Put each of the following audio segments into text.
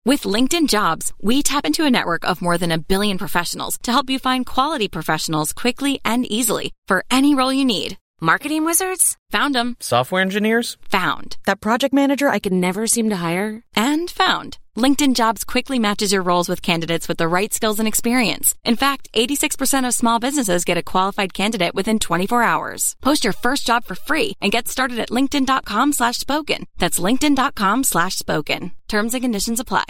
With LinkedIn Jobs, we tap into a network of more than 1 billion professionals to help you find quality professionals quickly and easily for any role you need. Marketing wizards? Found them. Software engineers? Found. That project manager I could never seem to hire? And found. LinkedIn Jobs quickly matches your roles with candidates with the right skills and experience. In fact, 86% of small businesses get a qualified candidate within 24 hours. Post your first job for free and get started at linkedin.com/spoken. That's linkedin.com/spoken. Terms and conditions apply.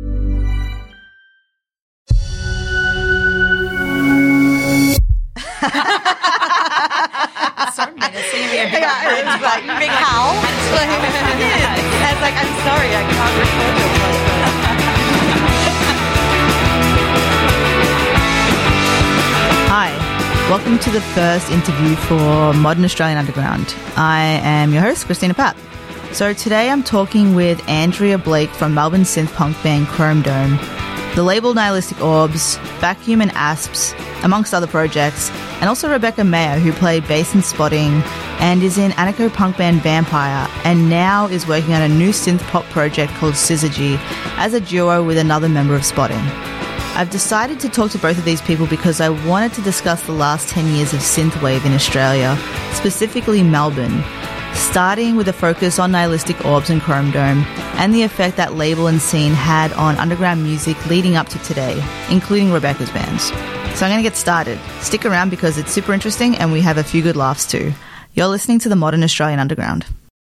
So menacing. It's like big howl. I was like, I'm sorry, I can't record your Hi, welcome to the first interview for Modern Australian Underground. I am your host, Christina Papp. So today I'm talking with Andrea Blake from Melbourne synth punk band Chrome Dome, the label Nihilistic Orbs, Vacuum and Asps, amongst other projects, and also Rebecca Mayer, who played bass in Spotting and is in anarcho punk band Vampire, and now is working on a new synth pop project called Syzygy as a duo with another member of Spotting. I've decided to talk to both of these people because I wanted to discuss the last 10 years of synthwave in Australia, specifically Melbourne, starting with a focus on Nihilistic Orbs and Chrome Dome, and the effect that label and scene had on underground music leading up to today, including Rebecca's bands. So I'm going to get started. Stick around because it's super interesting and we have a few good laughs too. You're listening to the Modern Australian Underground.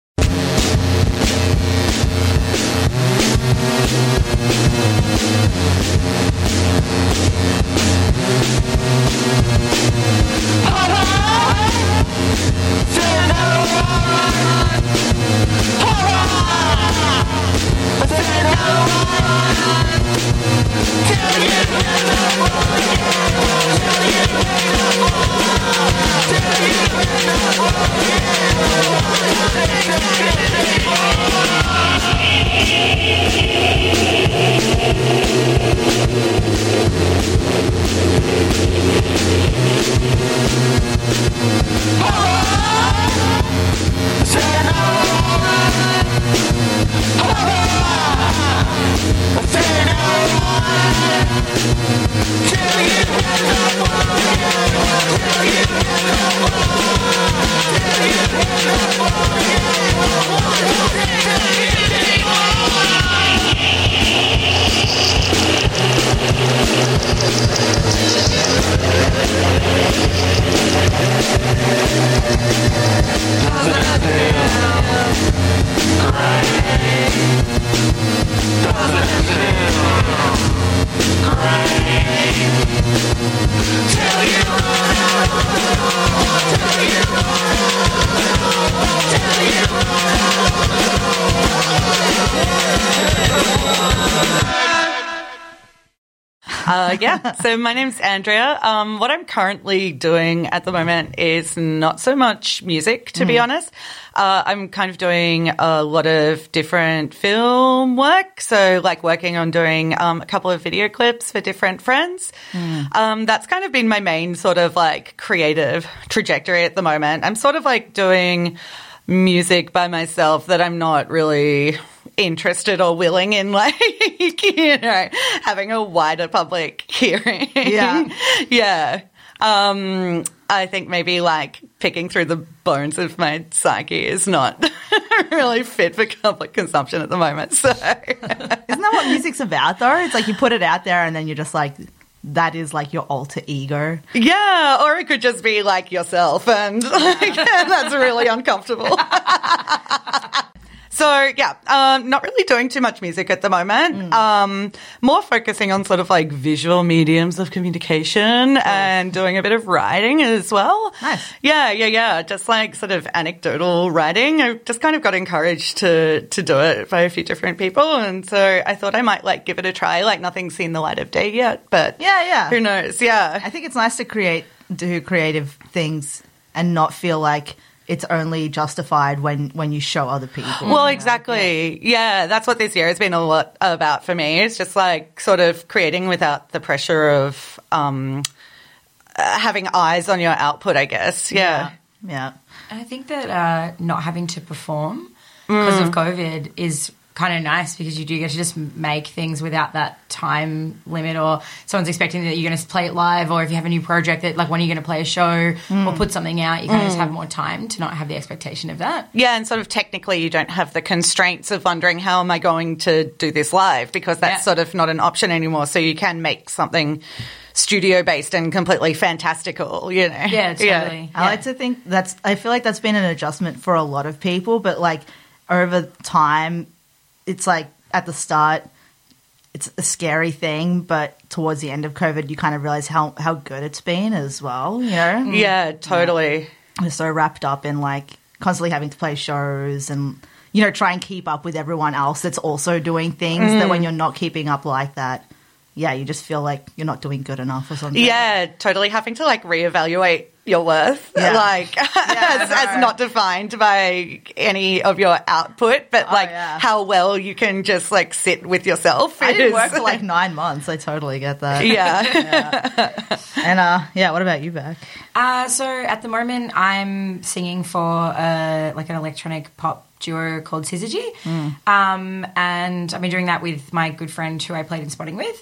So my name's Andrea. What I'm currently doing at the moment is not so much music, to be honest. I'm kind of doing a lot of different film work. So like working on doing a couple of video clips for different friends. That's kind of been my main sort of like creative trajectory at the moment. I'm sort of like doing music by myself that I'm not really interested or willing in, like, having a wider public hearing. Yeah. I think maybe like picking through the bones of my psyche is not really fit for public consumption at the moment. So Isn't that what music's about though? It's like you put it out there and then you're just like, that is like your alter ego. Yeah, or it could just be like yourself and like, that's really uncomfortable. So, yeah, not really doing too much music at the moment. More focusing on sort of like visual mediums of communication and doing a bit of writing as well. Nice. Yeah. Just like sort of anecdotal writing. I just kind of got encouraged to do it by a few different people. And so I thought I might like give it a try. Like nothing's seen the light of day yet, but who knows? Yeah. I think it's nice to do creative things and not feel like it's only justified when you show other people. Well, exactly. Yeah, that's what this year has been a lot about for me. It's just like sort of creating without the pressure of having eyes on your output, I guess. Yeah. And I think that not having to perform because of COVID is kind of nice because you do get to just make things without that time limit, or someone's expecting that you're going to play it live, or if you have a new project that like when you're going to play a show or put something out, you kind of just have more time to not have the expectation of that. Yeah, and sort of technically you don't have the constraints of wondering how am I going to do this live, because that's sort of not an option anymore. So you can make something studio based and completely fantastical, you know. Yeah, totally. Yeah. I like to think I feel like that's been an adjustment for a lot of people, but like over time, it's like at the start, it's a scary thing, but towards the end of COVID, you kind of realize how good it's been as well, you know? Yeah, totally. We're so wrapped up in like constantly having to play shows and, you know, try and keep up with everyone else that's also doing things that when you're not keeping up like that, yeah, you just feel like you're not doing good enough or something. Yeah, totally having to like reevaluate your worth, like as not defined by any of your output, but how well you can just like sit with yourself. I did work for like 9 months. I totally get that. Yeah. And what about you, Beck? So at the moment, I'm singing for like an electronic pop duo called Syzygy, and I've been doing that with my good friend who I played in Spotting with.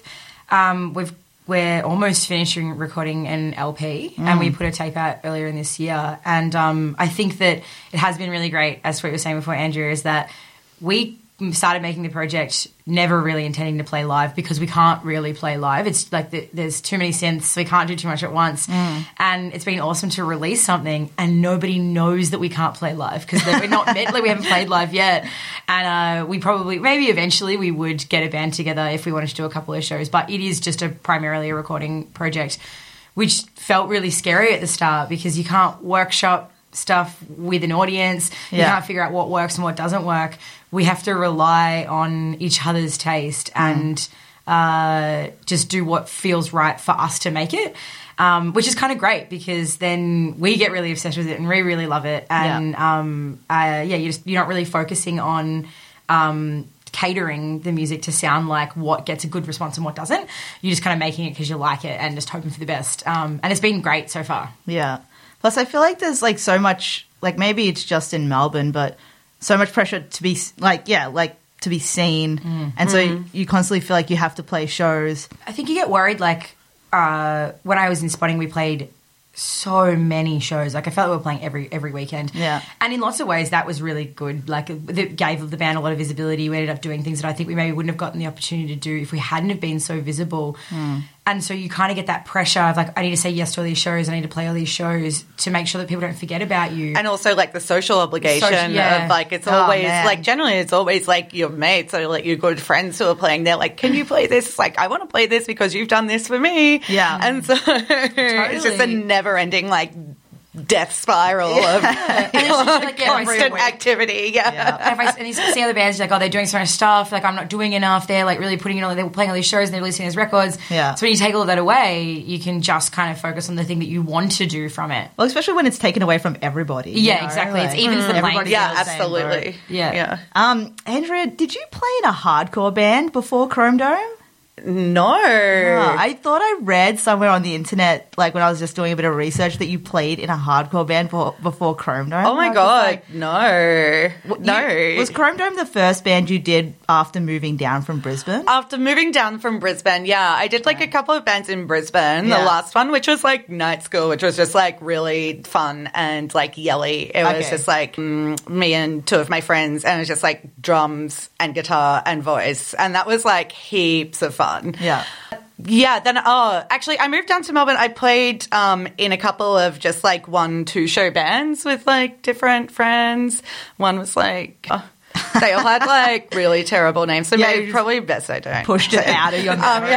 We're almost finishing recording an LP, and we put a tape out earlier in this year. And I think that it has been really great, as we were saying before, Andrea, is that we started making the project never really intending to play live because we can't really play live. It's like there's too many synths, so we can't do too much at once. And it's been awesome to release something and nobody knows that we can't play live because we're not like we haven't played live yet. And we probably, maybe eventually we would get a band together if we wanted to do a couple of shows, but it is just primarily a recording project, which felt really scary at the start because you can't workshop stuff with an audience. You can't figure out what works and what doesn't work. We have to rely on each other's taste and just do what feels right for us to make it, which is kind of great because then we get really obsessed with it and we really love it. And you're not really focusing on catering the music to sound like what gets a good response and what doesn't. You're just kind of making it because you like it and just hoping for the best. And it's been great so far. Yeah. Plus, I feel like there's like so much, like maybe it's just in Melbourne, but so much pressure to be to be seen, and so you constantly feel like you have to play shows. I think you get worried. Like when I was in Spotting, we played so many shows. Like I felt like we were playing every weekend. Yeah, and in lots of ways that was really good. Like it gave the band a lot of visibility. We ended up doing things that I think we maybe wouldn't have gotten the opportunity to do if we hadn't have been so visible. And so you kind of get that pressure of like, I need to say yes to all these shows. I need to play all these shows to make sure that people don't forget about you. And also like the social obligation of like, it's always like, generally it's always like your mates or like your good friends who are playing. They're like, can you play this? It's like, I want to play this because you've done this for me. Yeah. And so it's just a never ending like death spiral of constant activity. And you see other bands like, oh, they're doing so much stuff. Like, I'm not doing enough. They're like really putting in all, they're playing all these shows and they're releasing these records. Yeah. So when you take all of that away, you can just kind of focus on the thing that you want to do from it. Well, especially when it's taken away from everybody. Yeah, exactly. Like, it's even the playing. Yeah, absolutely. Yeah. Andrea, did you play in a hardcore band before Chrome Dome? No. I thought I read somewhere on the internet, like when I was just doing a bit of research, that you played in a hardcore band before Chrome Dome. Oh my God, no. Was Chrome Dome the first band you did after moving down from Brisbane? After moving down from Brisbane, yeah. I did like a couple of bands in Brisbane, the last one, which was like Night School, which was just like really fun and like yelly. It was just like me and two of my friends, and it was just like drums and guitar and voice. And that was like heaps of fun. Yeah. Yeah, then, actually, I moved down to Melbourne. I played in a couple of just, like, 1-2 show bands with, like, different friends. One was, like, they all had, like, really terrible names, so maybe probably best I don't. Pushed it out of your memory.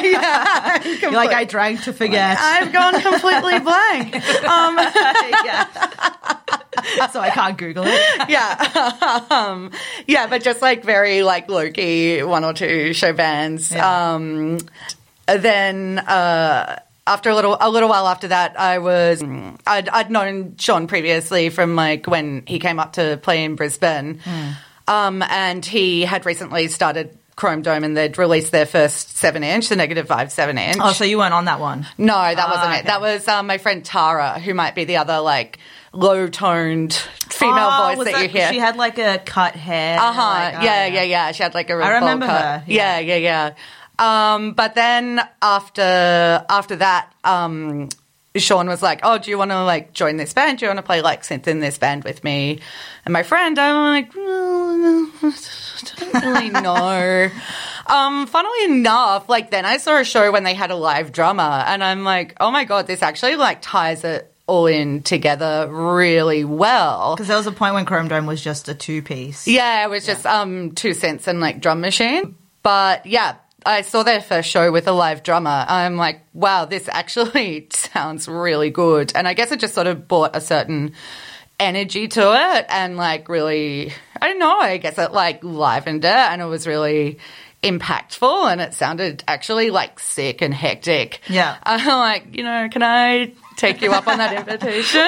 You're like, I drank to forget. I've gone completely blank. So I can't Google it. Yeah, but just, like, very, like, low-key 1 or 2 show bands. Yeah. Then after a little while after that, I'd known Sean previously from like when he came up to play in Brisbane, and he had recently started Chrome Dome and they'd released their first 7-inch, the Negative Vibe 7-inch. Oh, so you weren't on that one? No, that wasn't it. Okay. That was my friend Tara, who might be the other, like, low-toned female voice that you hear. She had, like, a cut hair. Yeah. She had, like, a real I remember bowl cut. her. Yeah. But then after that, Sean was like, oh, do you want to, like, join this band? Do you want to play, like, synth in this band with me? And my friend, I'm like, well, I don't really know. Funnily enough, like, then I saw a show when they had a live drummer, and I'm like, oh, my God, this actually, like, ties it all in together really well. Because there was a point when Chrome Dome was just a two-piece. Yeah, it was just 2 synths and, like, drum machine. But, yeah, I saw their first show with a live drummer. I'm like, wow, this actually sounds really good. And I guess it just sort of brought a certain energy to it and, like, really, I don't know, I guess it, like, livened it and it was really impactful and it sounded actually, like, sick and hectic. Yeah. I'm like, you know, can I take you up on that invitation?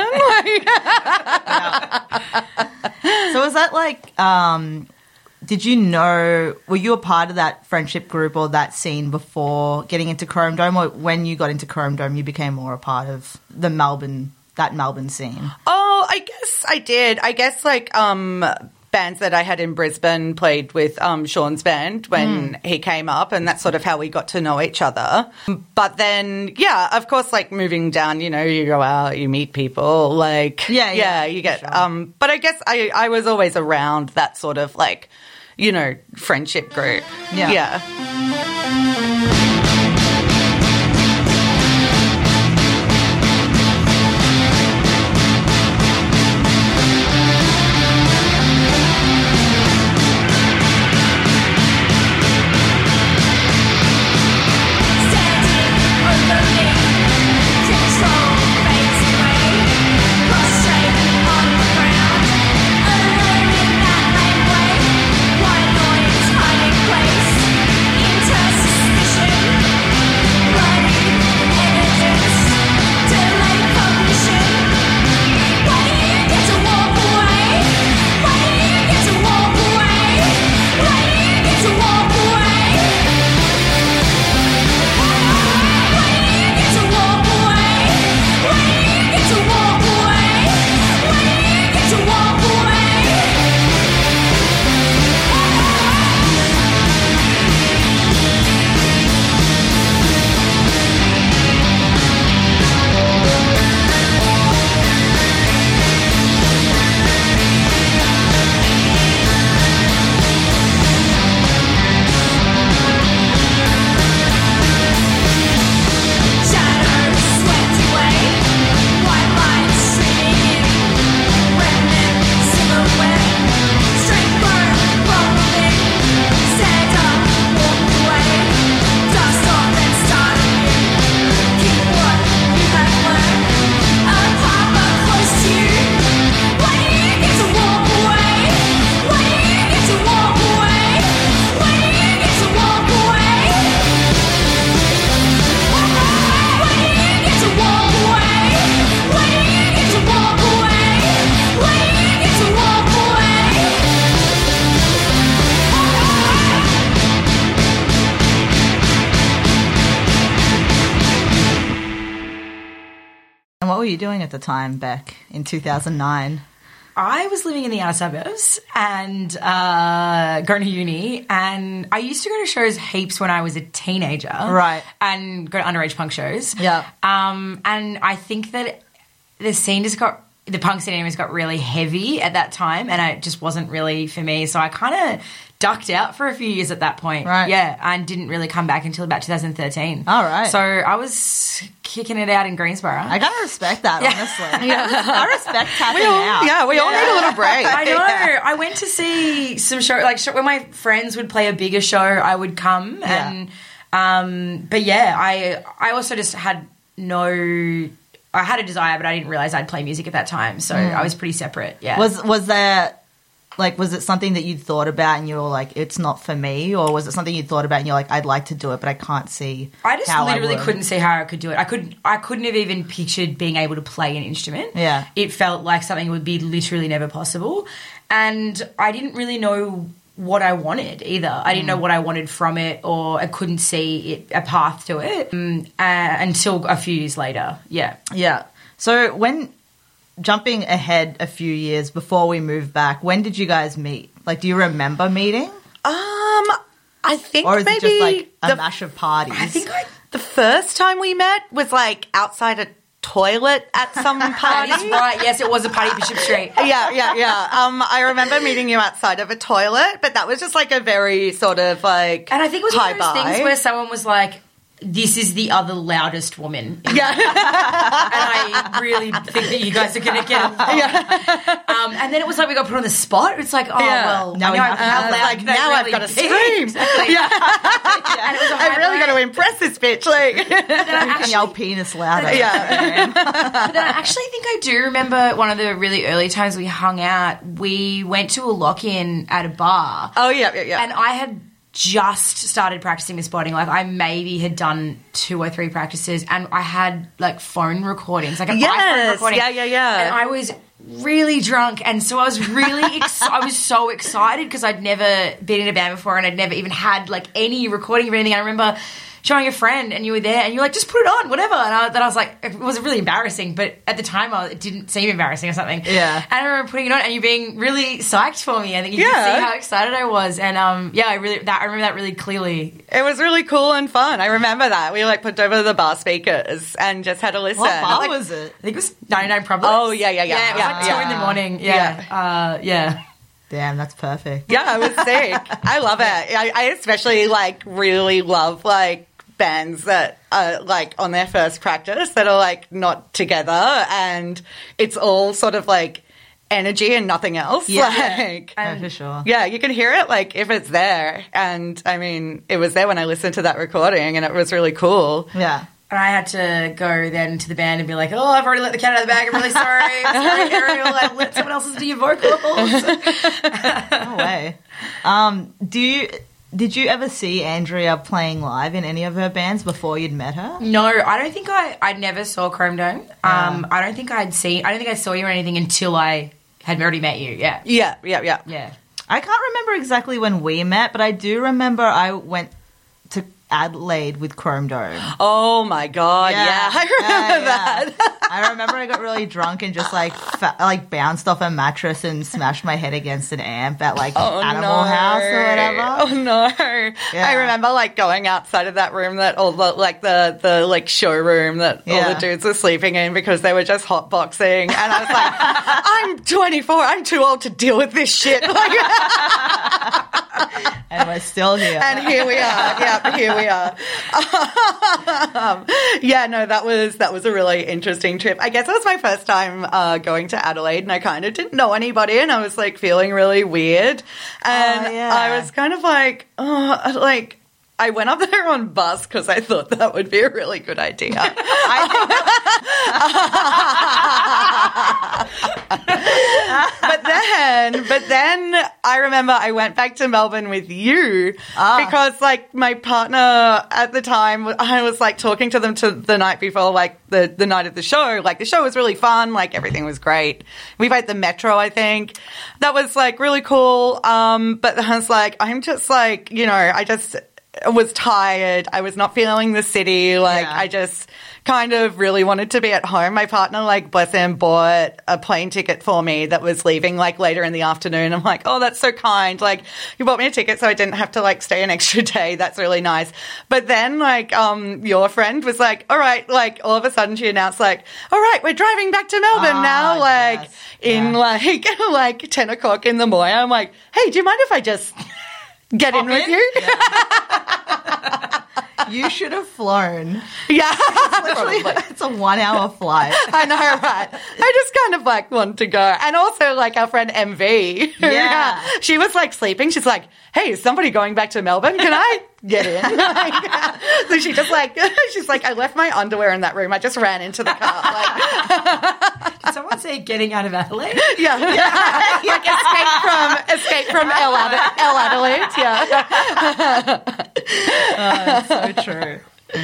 So was that, like... did you know, were you a part of that friendship group or that scene before getting into Chrome Dome, or when you got into Chrome Dome you became more a part of that Melbourne scene? Oh, I guess I did. I guess, like, bands that I had in Brisbane played with Sean's band when he came up, and that's sort of how we got to know each other. But then, yeah, of course, like, moving down, you know, you go out, you meet people, like... Yeah, you get... Sure. But I guess I was always around that sort of, like, you know, friendship group. Yeah. And what were you doing at the time, Beck, in 2009? I was living in the outer suburbs and going to uni, and I used to go to shows heaps when I was a teenager. Right. And go to underage punk shows. Yeah. And I think that the punk scene just got really heavy at that time, and it just wasn't really for me. So I kind of ducked out for a few years at that point. Right. Yeah, and didn't really come back until about 2013. All right. So I was kicking it out in Greensboro. I gotta respect that, honestly. I respect tapping out. Yeah, we all need a little break. I know. I went to see some show, when my friends would play a bigger show, I would come. Yeah. And but yeah, I also just had I had a desire, but I didn't realize I'd play music at that time. So I was pretty separate. Yeah. Was there, like, was it something that you'd thought about and you were like, it's not for me? Or was it something you'd thought about and you're like, I'd like to do it, but I can't see I just how literally I would. couldn't see how I could do it. I couldn't have even pictured being able to play an instrument. Yeah. It felt like something would be literally never possible. And I didn't really know what I wanted either. I didn't know what I wanted from it, or I couldn't see a path to it until a few years later. Yeah. Yeah. So when jumping ahead a few years before we moved back, when did you guys meet? Like, do you remember meeting? I think Or is maybe it just like a mash of parties? I think the first time we met was like outside a toilet at some party. That is right. Yes, it was a party at Bishop Street. Yeah. I remember meeting you outside of a toilet, but that was just like a very sort of like And I think it was one of those hi-bye. things where someone was like, this is the other loudest woman. Yeah. And I really think that you guys are going to get along. Yeah. And then it was like we got put on the spot. It's like, oh, Yeah. well, Now I we know have to how have loud like, can I now I've really got to be? scream. Exactly. Yeah. And it was a I really got to impress this bitch. Like, you can yell penis louder. yeah. But then I actually think I do remember one of the really early times we hung out. We went to a lock-in at a bar. Oh, yeah. And I had just started practicing the spotting. Like, I maybe had done 2 or 3 practices, and I had like phone recordings, like an iPhone recording. Yeah. And I was really drunk, and so I was really I was so excited because I'd never been in a band before, and I'd never even had like any recording of anything. I remember showing a friend, and you were there, and you were like, just put it on, whatever. And then I was like, it was really embarrassing, but at the time it didn't seem embarrassing or something. Yeah. And I remember putting it on, and you being really psyched for me. I think you could Yeah. see how excited I was. And I remember that really clearly. It was really cool and fun. I remember that. We like put over the bar speakers and just had a listen. What bar Like, was it? I think it was 99 Problems. Oh, yeah. Yeah, it was like 2 in the morning. Yeah. Damn, that's perfect. Yeah, it was sick. I love it. I especially like really love like bands that are like on their first practice that are like not together and it's all sort of like energy and nothing else. Yeah. Like, Yeah, for sure. yeah, you can hear it like if it's there. And I mean, it was there when I listened to that recording and it was really cool. Yeah. And I had to go then to the band and be like, oh, I've already let the cat out of the bag. I'm really sorry. I'm sorry, Ariel. I let someone else listen to your vocals. No way. Did you ever see Andrea playing live in any of her bands before you'd met her? No, I don't think I never saw Chrome Dome. I don't think I saw you or anything until I had already met you. Yeah. Yeah. Yeah. I can't remember exactly when we met, but I do remember I went to Adelaide with Chrome Dome. Oh my God. Yeah. I remember that. I remember I got really drunk and just like bounced off a mattress and smashed my head against an amp at like Animal House or whatever. Oh no. Yeah. I remember like going outside of that room that all the like the like showroom that all the dudes were sleeping in because they were just hotboxing and I was like, I'm 24, I'm too old to deal with this shit. Like, And we're still here. and here we are. Yeah, here we are. Yeah, no, that was a really interesting trip. I guess it was my first time going to Adelaide, and I kind of didn't know anybody, and I was like feeling really weird, and I was kind of like, I went up there on bus because I thought that would be a really good idea. But then I remember I went back to Melbourne with you because like my partner at the time, I was like talking to them the night before, like the night of the show. Like the show was really fun. Like everything was great. We played the Metro, I think. That was like really cool. But I was like, I'm just like, I just was tired. I was not feeling the city. Like I just kind of really wanted to be at home. My partner, like, bless him, bought a plane ticket for me that was leaving like later in the afternoon. I'm like, oh, that's so kind. Like, you bought me a ticket so I didn't have to like stay an extra day. That's really nice. But then like, your friend was like, all right, like all of a sudden she announced like, all right, we're driving back to Melbourne now. Like in like 10 o'clock in the morning. I'm like, hey, do you mind if I just get in with you? Yeah. You should have flown. Yeah. It's a 1-hour flight. I know, right? I just kind of like want to go. And also like our friend MV. Yeah. She was like sleeping. She's like, hey, is somebody going back to Melbourne? Can I get in? So she just like, she's like, I left my underwear in that room. I just ran into the car. Like, Did someone say getting out of Adelaide? yeah. Like escape from El Adelaide. Yeah. So true.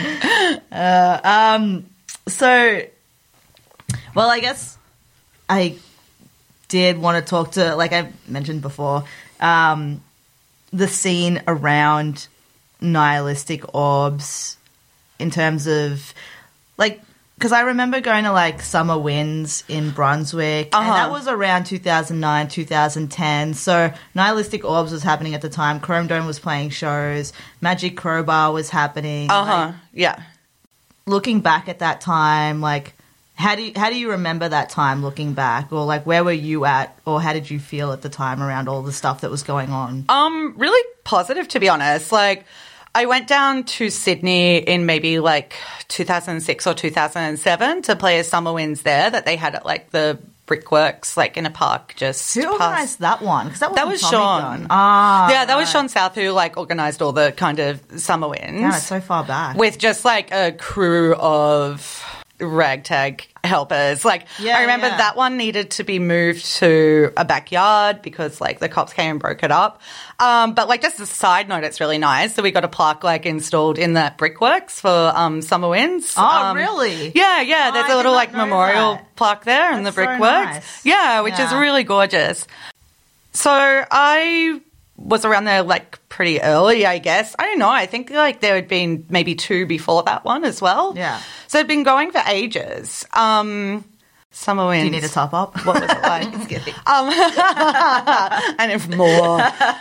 Well, I guess I did want to talk to, like I mentioned before, the scene around Nihilistic Orbs in terms of, like, because I remember going to, like, Summer Winds in Brunswick, and that was around 2009, 2010. So Nihilistic Orbs was happening at the time. Chrome Dome was playing shows. Magic Crowbar was happening. Yeah. Looking back at that time, like, how do you remember that time looking back? Or, like, where were you at, or how did you feel at the time around all the stuff that was going on? Really positive, to be honest. Like, I went down to Sydney in maybe like 2006 or 2007 to play a Summer Winds there that they had at like the Brickworks, like in a park just Who organised that one? Because that was Tommy Sean. Gunn. Yeah, that was Sean South who like organised all the kind of Summer Winds. Yeah, it's so far back. With just like a crew of ragtag helpers. Like, I remember that one needed to be moved to a backyard because like the cops came and broke it up. But like just a side note, it's really nice. So we got a plaque like installed in that Brickworks for Summer Winds. Oh, really? Yeah. There's a little like memorial plaque there in the Brickworks. Nice. Yeah, which is really gorgeous. So I was around there like pretty early, I guess. I don't know. I think like there had been maybe 2 before that one as well. Yeah. So it'd been going for ages. Summer Winds. Do you need a top up? What was it like? Just kidding. And if more.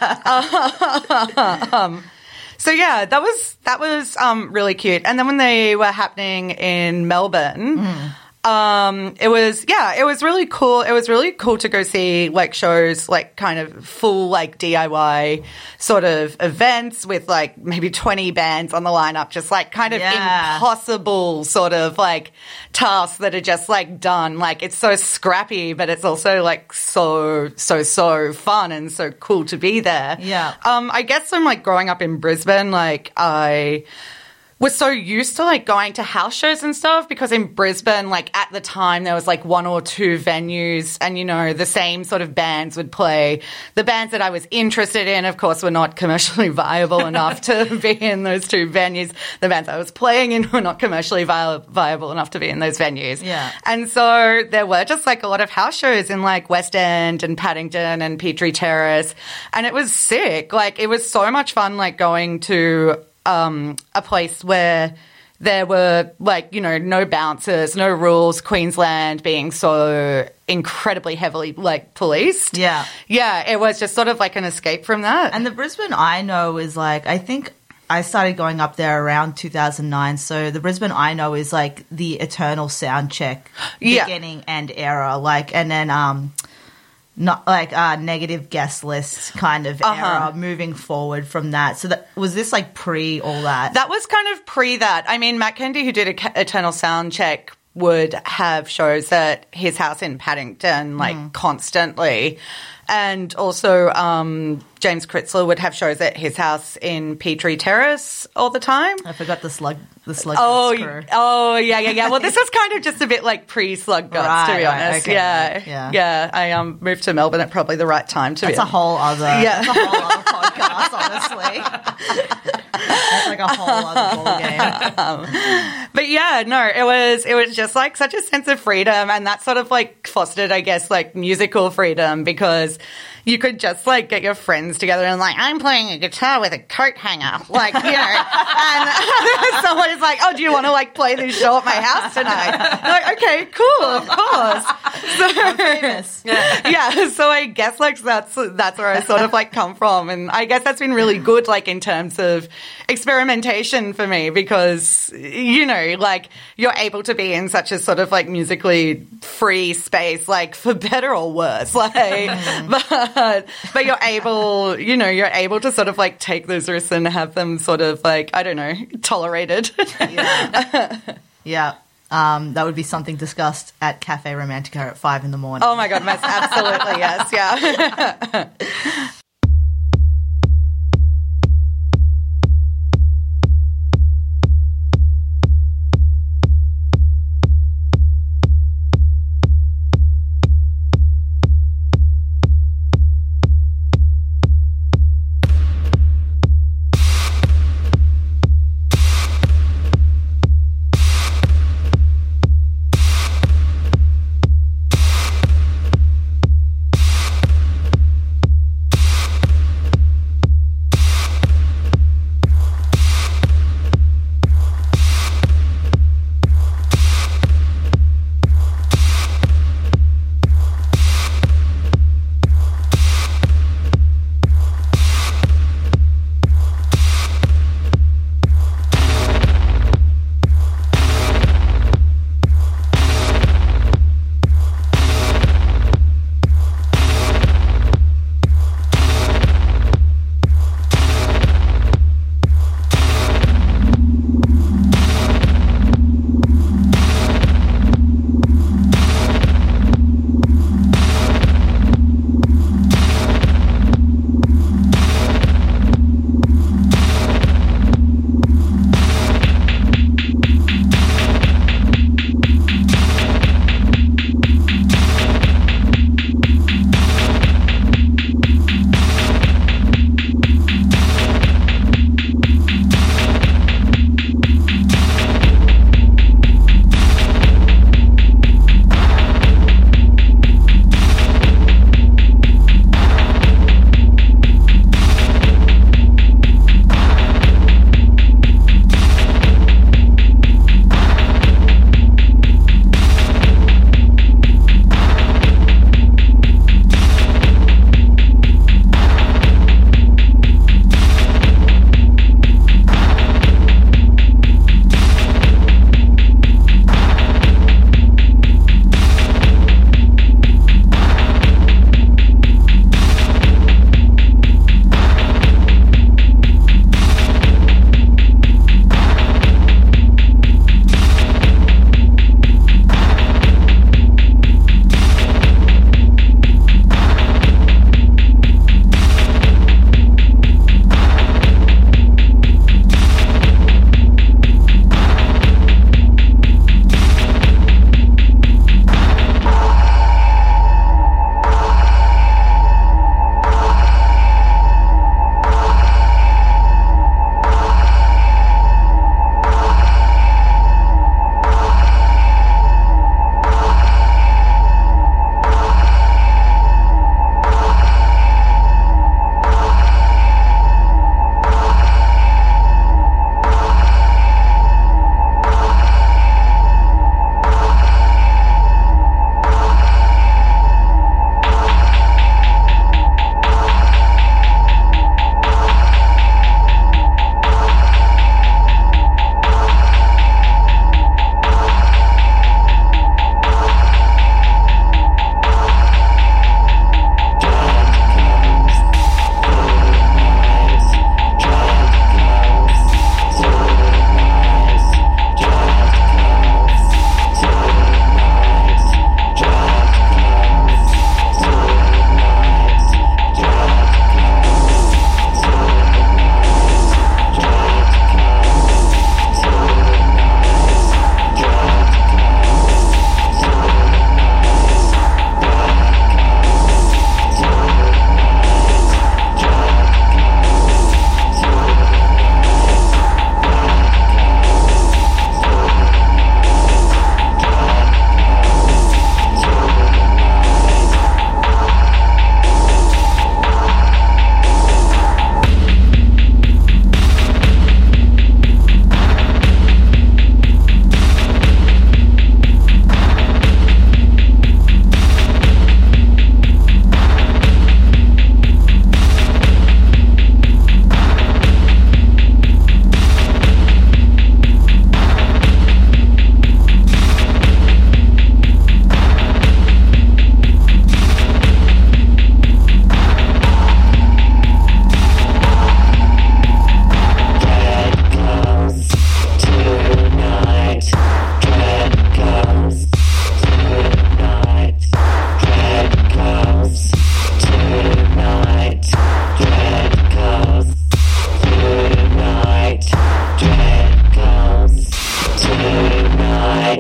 So yeah, that was really cute. And then when they were happening in Melbourne, it was really cool. It was really cool to go see like shows, like kind of full like DIY sort of events with like maybe 20 bands on the lineup, just like kind of impossible sort of like tasks that are just like done. Like it's so scrappy, but it's also like so fun and so cool to be there. Yeah. I guess from like growing up in Brisbane, like I was so used to like going to house shows and stuff because in Brisbane, like at the time there was like 1 or 2 venues and, you know, the same sort of bands would play. The bands that I was interested in, of course, were not commercially viable enough to be in those 2 venues. The bands I was playing in were not commercially viable enough to be in those venues. Yeah. And so there were just like a lot of house shows in like West End and Paddington and Petrie Terrace. And it was sick. Like it was so much fun like going to a place where there were like, you know, no bouncers, no rules, Queensland being so incredibly heavily like policed. Yeah. Yeah, it was just sort of like an escape from that. And the Brisbane I know is like, I think I started going up there around 2009. So the Brisbane I know is like the eternal sound check beginning and era. Like, and then, not like negative guest list kind of era moving forward from that. So was this like pre all that? That was kind of pre that. I mean, Matt Kennedy, who did Eternal Soundcheck, would have shows at his house in Paddington like constantly. And also James Kritzler would have shows at his house in Petrie Terrace all the time. I forgot the slug crew. Oh, yeah. Well, this was kind of just a bit like pre-Slug Guts, to be honest. Okay, Yeah. I moved to Melbourne at probably the right time to be. That's a whole other podcast, honestly. That's like a whole other ballgame. But yeah, no, it was just like such a sense of freedom, and that sort of like fostered, I guess, like musical freedom because you could just like get your friends together and like, I'm playing a guitar with a coat hanger, like, you know, and somebody's like, oh, do you want to like play this show at my house tonight? I'm like, okay, cool, of course. So, I'm famous. Yeah, so I guess like that's where I sort of like come from, and I guess that's been really good like in terms of experimentation for me because, you know, like you're able to be in such a sort of like musically free space, like for better or worse, like, but you're able, you know, you're able to sort of like take those risks and have them sort of like, I don't know, tolerated. Yeah. That would be something discussed at Cafe Romantica at 5 a.m. Oh my God, most absolutely, yes, yeah.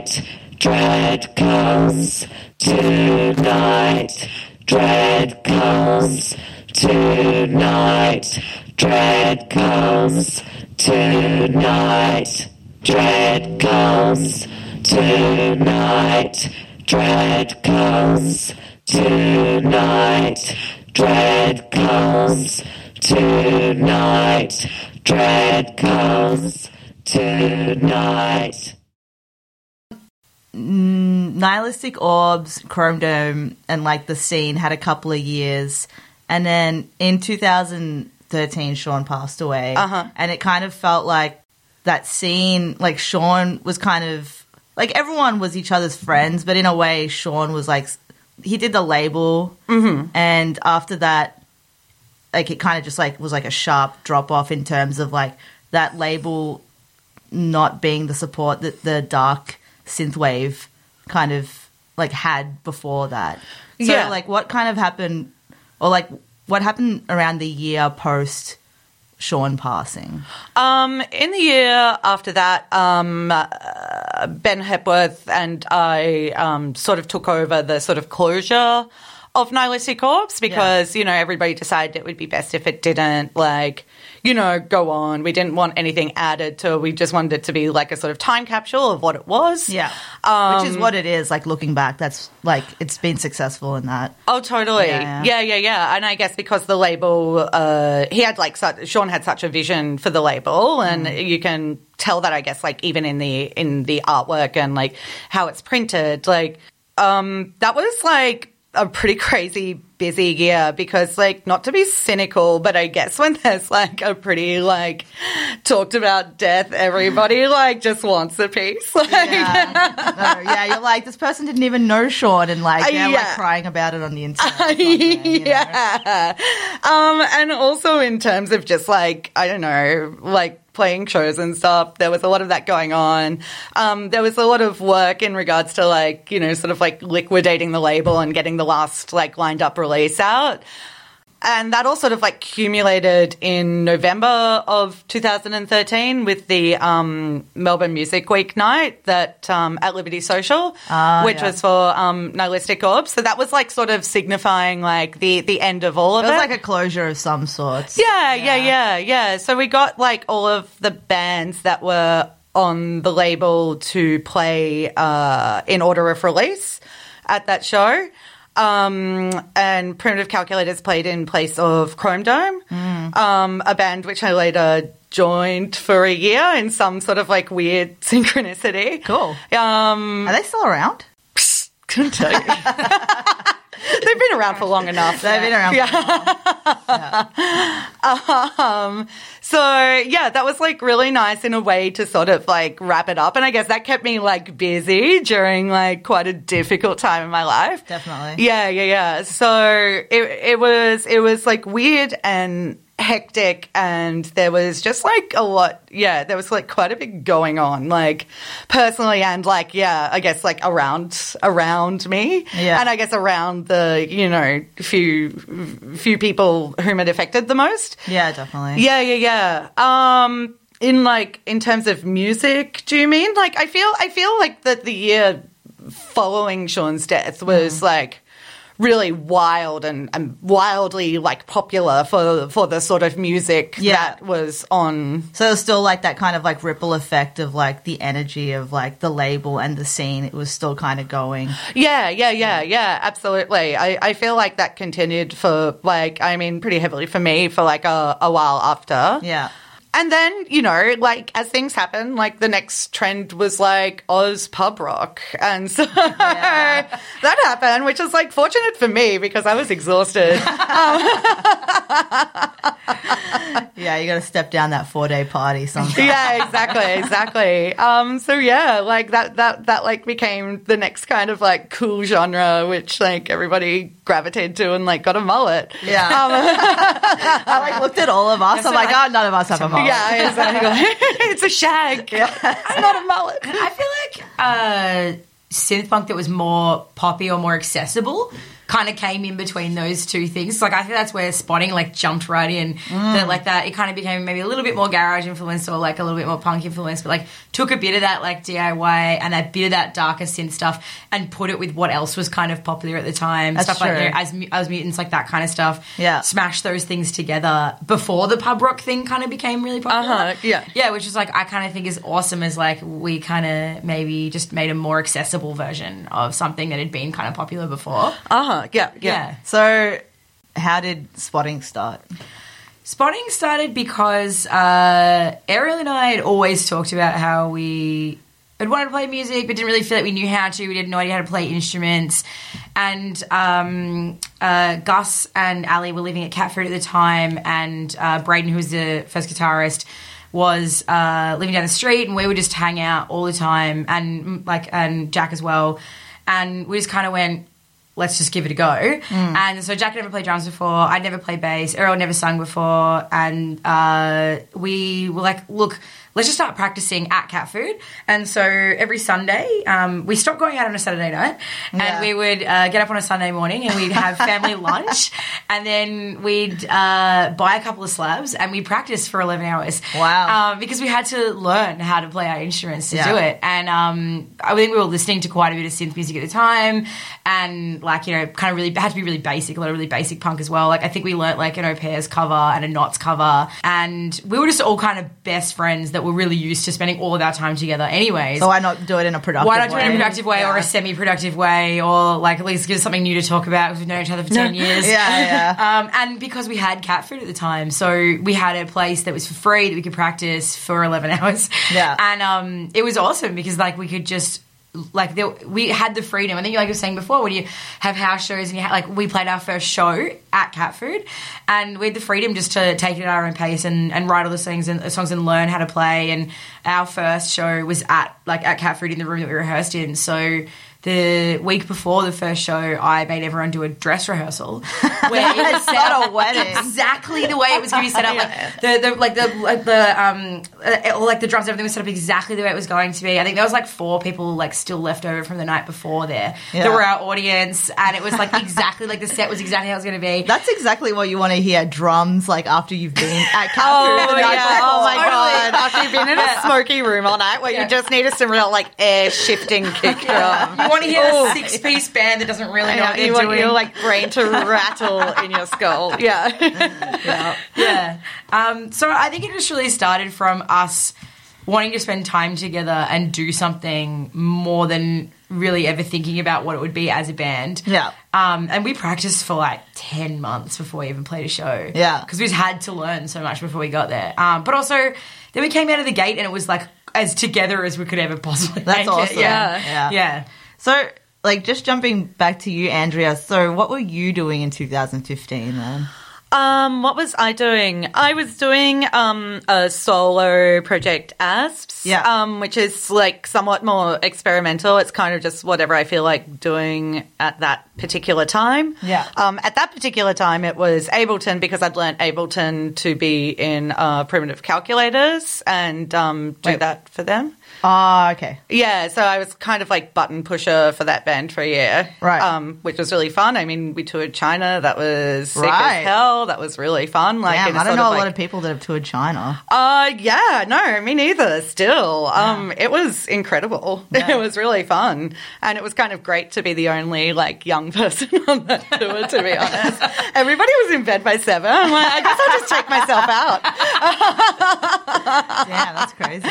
tonight, dread calls tonight, dread calls tonight, dread calls tonight, dread calls tonight, dread calls tonight, dread calls tonight, dread calls tonight. Nihilistic Orbs, Chrome Dome, and like the scene had a couple of years, and then in 2013 Sean passed away, and it kind of felt like that scene, like Sean was kind of like everyone was each other's friends, but in a way Sean was like, he did the label, and after that, like it kind of just like was like a sharp drop off in terms of like that label not being the support that the dark synthwave kind of like had before that. So like what kind of happened, or like what happened around the year post Sean passing? In the year after that, Ben Hepworth and I sort of took over the sort of closure of Nihilistic Orbs because, you know, everybody decided it would be best if it didn't, like, you know, go on. We didn't want anything added to it. We just wanted it to be like a sort of time capsule of what it was. Yeah. Which is what it is, like looking back. That's like, it's been successful in that. Oh, totally. Yeah. And I guess because the label, he had like Sean had such a vision for the label, and you can tell that, I guess, like even in the artwork and like how it's printed, like that was like a pretty crazy busy year because, like, not to be cynical, but I guess when there's like a pretty like talked about death, everybody like just wants a piece. Like, you're like, this person didn't even know Sean, and like they're like crying about it on the internet. You know? And also in terms of just like, I don't know, like playing shows and stuff, there was a lot of that going on. There was a lot of work in regards to like, you know, sort of like liquidating the label and getting the last like lined up release out. And that all sort of like accumulated in November of 2013 with the Melbourne Music Week night that at Liberty Social, which was for Nihilistic Orbs. So that was like sort of signifying like the end of all of it. It was like a closure of some sorts. Yeah. So we got like all of the bands that were on the label to play in order of release at that show. And Primitive Calculators played in place of Chrome Dome, a band which I later joined for a year in some sort of like weird synchronicity. Cool. Are they still around? Couldn't tell you. They've been around for long enough. They've been around for long. So, yeah, that was, like, really nice in a way to sort of, like, wrap it up. And I guess that kept me, like, busy during, like, quite a difficult time in my life. Definitely. Yeah. So it was, like, weird and hectic, and there was just like a lot, there was like quite a bit going on, like personally and like, I guess like around me, and I guess around the, you know, few people whom it affected the most. Yeah, definitely. Yeah. In terms of music, do you mean? Like, I feel like that the year following Sean's death was like really wild and wildly like popular for the sort of music that was on. So it was still like that kind of like ripple effect of like the energy of like the label and the scene. It was still kind of going. Yeah, absolutely. I feel like that continued for like, I mean, pretty heavily for me for like a while after. Yeah. And then, you know, like, as things happen, like, the next trend was, like, Oz pub rock. And so that happened, which is, like, fortunate for me because I was exhausted. Yeah, you got to step down that 4-day party sometime. Yeah, exactly. So, yeah, like, that like, became the next kind of, like, cool genre, which, like, everybody gravitated to and, like, got a mullet. Yeah. I, like, looked at all of us. I'm like, oh, none of us have a mullet. Yeah, exactly. It's a shag. It's not a mullet. I feel like synth punk that was more poppy or more accessible kind of came in between those two things. Like I think that's where spotting like jumped right in. That like that it kind of became maybe a little bit more garage influenced or like a little bit more punk influenced, but like took a bit of that like DIY and a bit of that darker synth stuff and put it with what else was kind of popular at the time. That's stuff true. like as mutants, like that kind of stuff. Yeah. Smash those things together before the pub rock thing kind of became really popular. Yeah, which is like I kind of think is awesome as like we kind of maybe just made a more accessible version of something that had been kind of popular before. Yeah. So how did spotting start? Spotting started because Ariel and I had always talked about how we had wanted to play music but didn't really feel like we knew how to. We didn't know how to play instruments. And Gus and Ali were living at Catfood at the time, and Braden, who was the first guitarist, was living down the street, and we would just hang out all the time, and Jack as well. And we just kind of went, let's just give it a go. And so Jack had never played drums before. I'd never played bass. Errol had never sung before. And we were like, look, let's just start practicing at Catfood. And so every Sunday, we stopped going out on a Saturday night, and we would get up on a Sunday morning and we'd have family lunch, and then we'd buy a couple of slabs and we'd practice for 11 hours. Wow. Because we had to learn how to play our instruments to do it. And I think we were listening to quite a bit of synth music at the time, and like, you know, kind of really had to be really basic, a lot of really basic punk as well. Like I think we learnt like an Au Pairs cover and a Knots cover, and we were just all kind of best friends that were really used to spending all of our time together anyways. So why not do it in a productive way? Why not do it in a productive way or a semi-productive way, or like at least give us something new to talk about because we've known each other for 10 years. And because we had Catfood at the time, so we had a place that was for free that we could practice for 11 hours. Yeah. And it was awesome because like we could just like we had the freedom. I think like you were saying before, when you have house shows and you like we played our first show at Catfood, and we had the freedom just to take it at our own pace and write all the songs and learn how to play. And our first show was at Catfood in the room that we rehearsed in. So the week before the first show, I made everyone do a dress rehearsal where it was set not up a wedding. exactly the way it was going to be set up. Like the drums, everything was set up exactly the way it was going to be. I think there was like 4 people like still left over from the night before there. Yeah. That were our audience, and it was like exactly like the set was exactly how it was going to be. That's exactly what you want to hear, drums, like after you've been at Catfood. Oh, yeah. Oh, my Totally. God. After you've been in a smoky room all night where you just needed some real, like, air-shifting kick drum. You want to hear a 6-piece band that doesn't really know what they're you want doing. your, like, brain to rattle in your skull. Yeah. So I think it just really started from us wanting to spend time together and do something more than really ever thinking about what it would be as a band. Yeah. And we practiced for like 10 months before we even played a show. Yeah. Because we just had to learn so much before we got there. But also, then we came out of the gate and it was like as together as we could ever possibly That's make awesome. it. Yeah. So, like, just jumping back to you, Andrea. So, what were you doing in 2015 then? What was I doing? I was doing a solo project, ASPS, which is like somewhat more experimental. It's kind of just whatever I feel like doing at that particular time. Yeah. At that particular time, it was Ableton because I'd learnt Ableton to be in primitive calculators and do that for them. Oh, okay. Yeah, so I was kind of like button pusher for that band for a year. Right. Which was really fun. I mean, we toured China. That was sick Right. as hell. That was really fun. Like, Damn, in a I don't sort know of a lot like- of people that have toured China. yeah, no, me neither, still. It was incredible. Yeah. It was really fun. And it was kind of great to be the only, like, young person on that tour, to be honest. Everybody was in bed by 7. I'm like, I guess I'll just take myself out. Damn, that's crazy.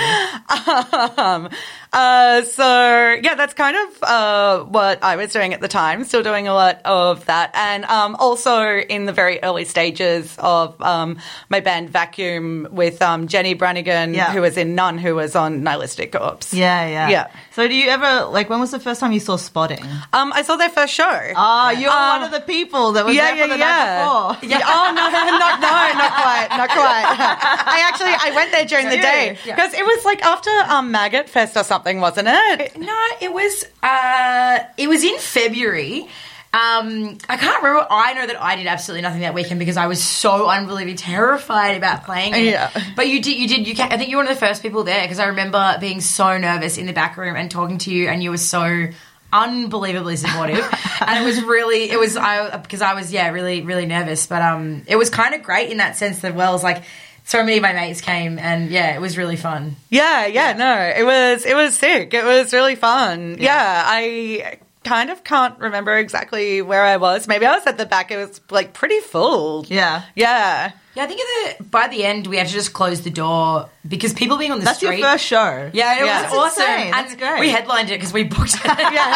So yeah, that's kind of what I was doing at the time. Still doing a lot of that, and also in the very early stages of my band Vacuum with Jenny Brannigan, who was in None, who was on Nihilistic Corpse. Yeah. So do you ever, like, when was the first time you saw Spotting? I saw their first show. Oh, you're one of the people that was there for the night before. Yeah. Oh no, not quite. I went there during the day because it was like after Maggot Fest or something, wasn't it? No, it was in February. I can't remember. I know that I did absolutely nothing that weekend because I was so unbelievably terrified about playing it. Yeah. But you did. I think you were one of the first people there because I remember being so nervous in the back room and talking to you, and you were so unbelievably supportive, and because I was really, really nervous, but it was kind of great in that sense that like so many of my mates came, and it was really fun. Yeah, no, it was sick. It was really fun. Yeah, I kind of can't remember exactly where I was. Maybe I was at the back. It was like pretty full. Yeah. Yeah, I think by the end we had to just close the door because people being on the street. That's your first show. Yeah, it was awesome. Insane. That's great. We headlined it because we booked it.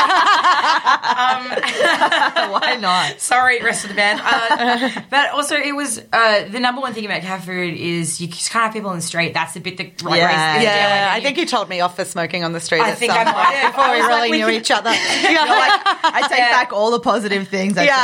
Why not? Sorry, rest of the band. But also, it was the number one thing about cat food is you just can't have people on the street. That's the bit that raises I think you told me off for smoking on the street. I think I might have before we really knew each other. I take back all the positive things. Go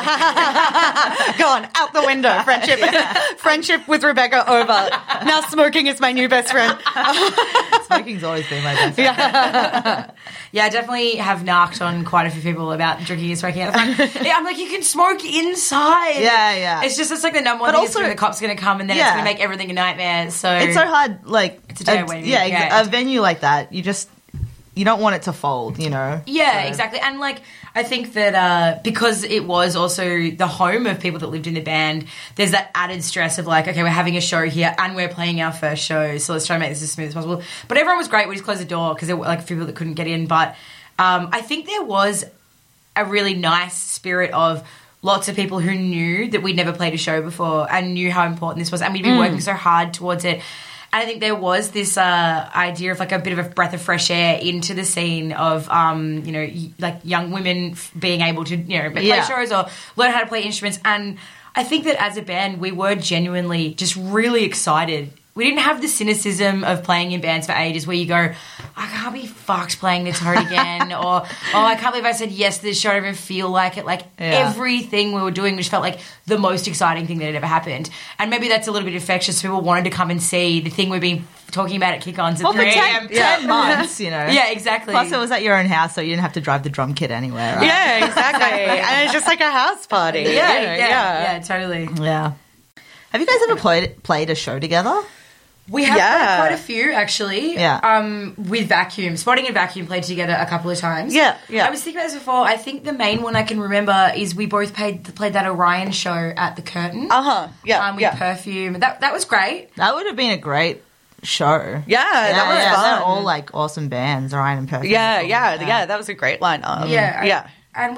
on, out the window. Friendship with Rebecca over. Now smoking is my new best friend. Smoking's always been my best friend. Yeah, I definitely have narked on quite a few people about drinking and smoking at the front. I'm like, you can smoke inside. Yeah. It's like the number one thing is the cops going to come and then it's going to make everything a nightmare. So it's so hard, like... It's a day away. A venue like that, you don't want it to fold, you know? Yeah, exactly. And, like, I think that because it was also the home of people that lived in the band, there's that added stress of, like, okay, we're having a show here and we're playing our first show, so let's try and make this as smooth as possible. But everyone was great. We just closed the door because there were, like, people that couldn't get in. But I think there was a really nice spirit of lots of people who knew that we'd never played a show before and knew how important this was, and we'd been working so hard towards it. And I think there was this idea of like a bit of a breath of fresh air into the scene of, like young women being able to, play shows or learn how to play instruments. And I think that as a band, we were genuinely just really excited. We didn't have the cynicism of playing in bands for ages where you go, I can't be fucked playing the Toad again, or, I can't believe I said yes to this show, I don't even feel like it. Like, everything we were doing just felt like the most exciting thing that had ever happened. And maybe that's a little bit infectious. People wanted to come and see the thing we've been talking about at Kick-Ons at 3 a.m. 10 months, you know. Yeah, exactly. Plus, it was at your own house, so you didn't have to drive the drum kit anywhere, right? Yeah, exactly. And it's just like a house party. Yeah, totally. Yeah. Have you guys ever played a show together? We have played quite a few, actually. Yeah. With Vacuum. Spotting and Vacuum played together a couple of times. Yeah. I was thinking about this before. I think the main one I can remember is we both played that Orion show at the Curtain. Yeah. With Perfume. That was great. That would have been a great show. Yeah, that was fun. They're all like awesome bands, Orion and Perfume. Yeah. That was a great lineup. And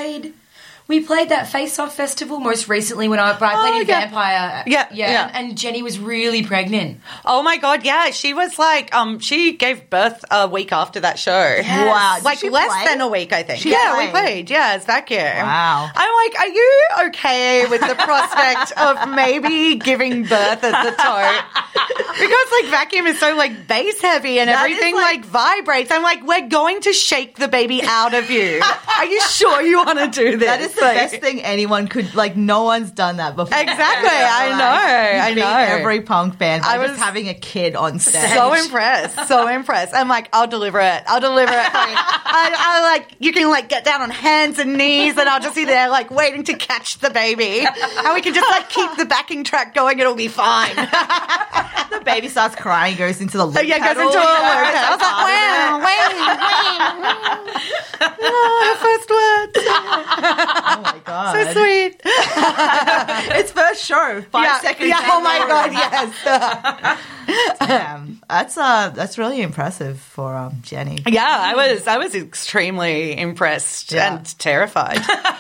we played that Face Off Festival most recently when I played in Vampire. Yeah. And Jenny was really pregnant. Oh my God, yeah. She was like, she gave birth a week after that show. Yes. Wow. Like less than a week, I think. We played. Yeah, it's Vacuum. Wow. I'm like, are you okay with the prospect of maybe giving birth at the Tote? Because like Vacuum is so like bass heavy and everything like vibrates. I'm like, we're going to shake the baby out of you. Are you sure you want to do this? That is the best thing anyone could, like, no one's done that before. Exactly, I know. Every punk band by just having a kid on stage. So impressed. I'm like, I'll deliver it. I like, you can like get down on hands and knees and I'll just be there like waiting to catch the baby. And we can just like keep the backing track going, it'll be fine. The baby starts crying, goes into the loop pedal. Yeah, goes into a loop pedal. I was like, wow. First words. Oh my God. So sweet. It's first show. 5 seconds. Yeah, oh my God, yes. Damn. That's really impressive for Jenny. Yeah, I was extremely impressed and terrified.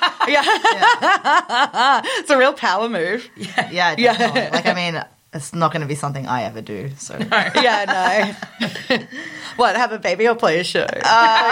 It's a real power move. Yeah. Definitely. Like, I mean, it's not going to be something I ever do. So no. What, have a baby or play a show? Like,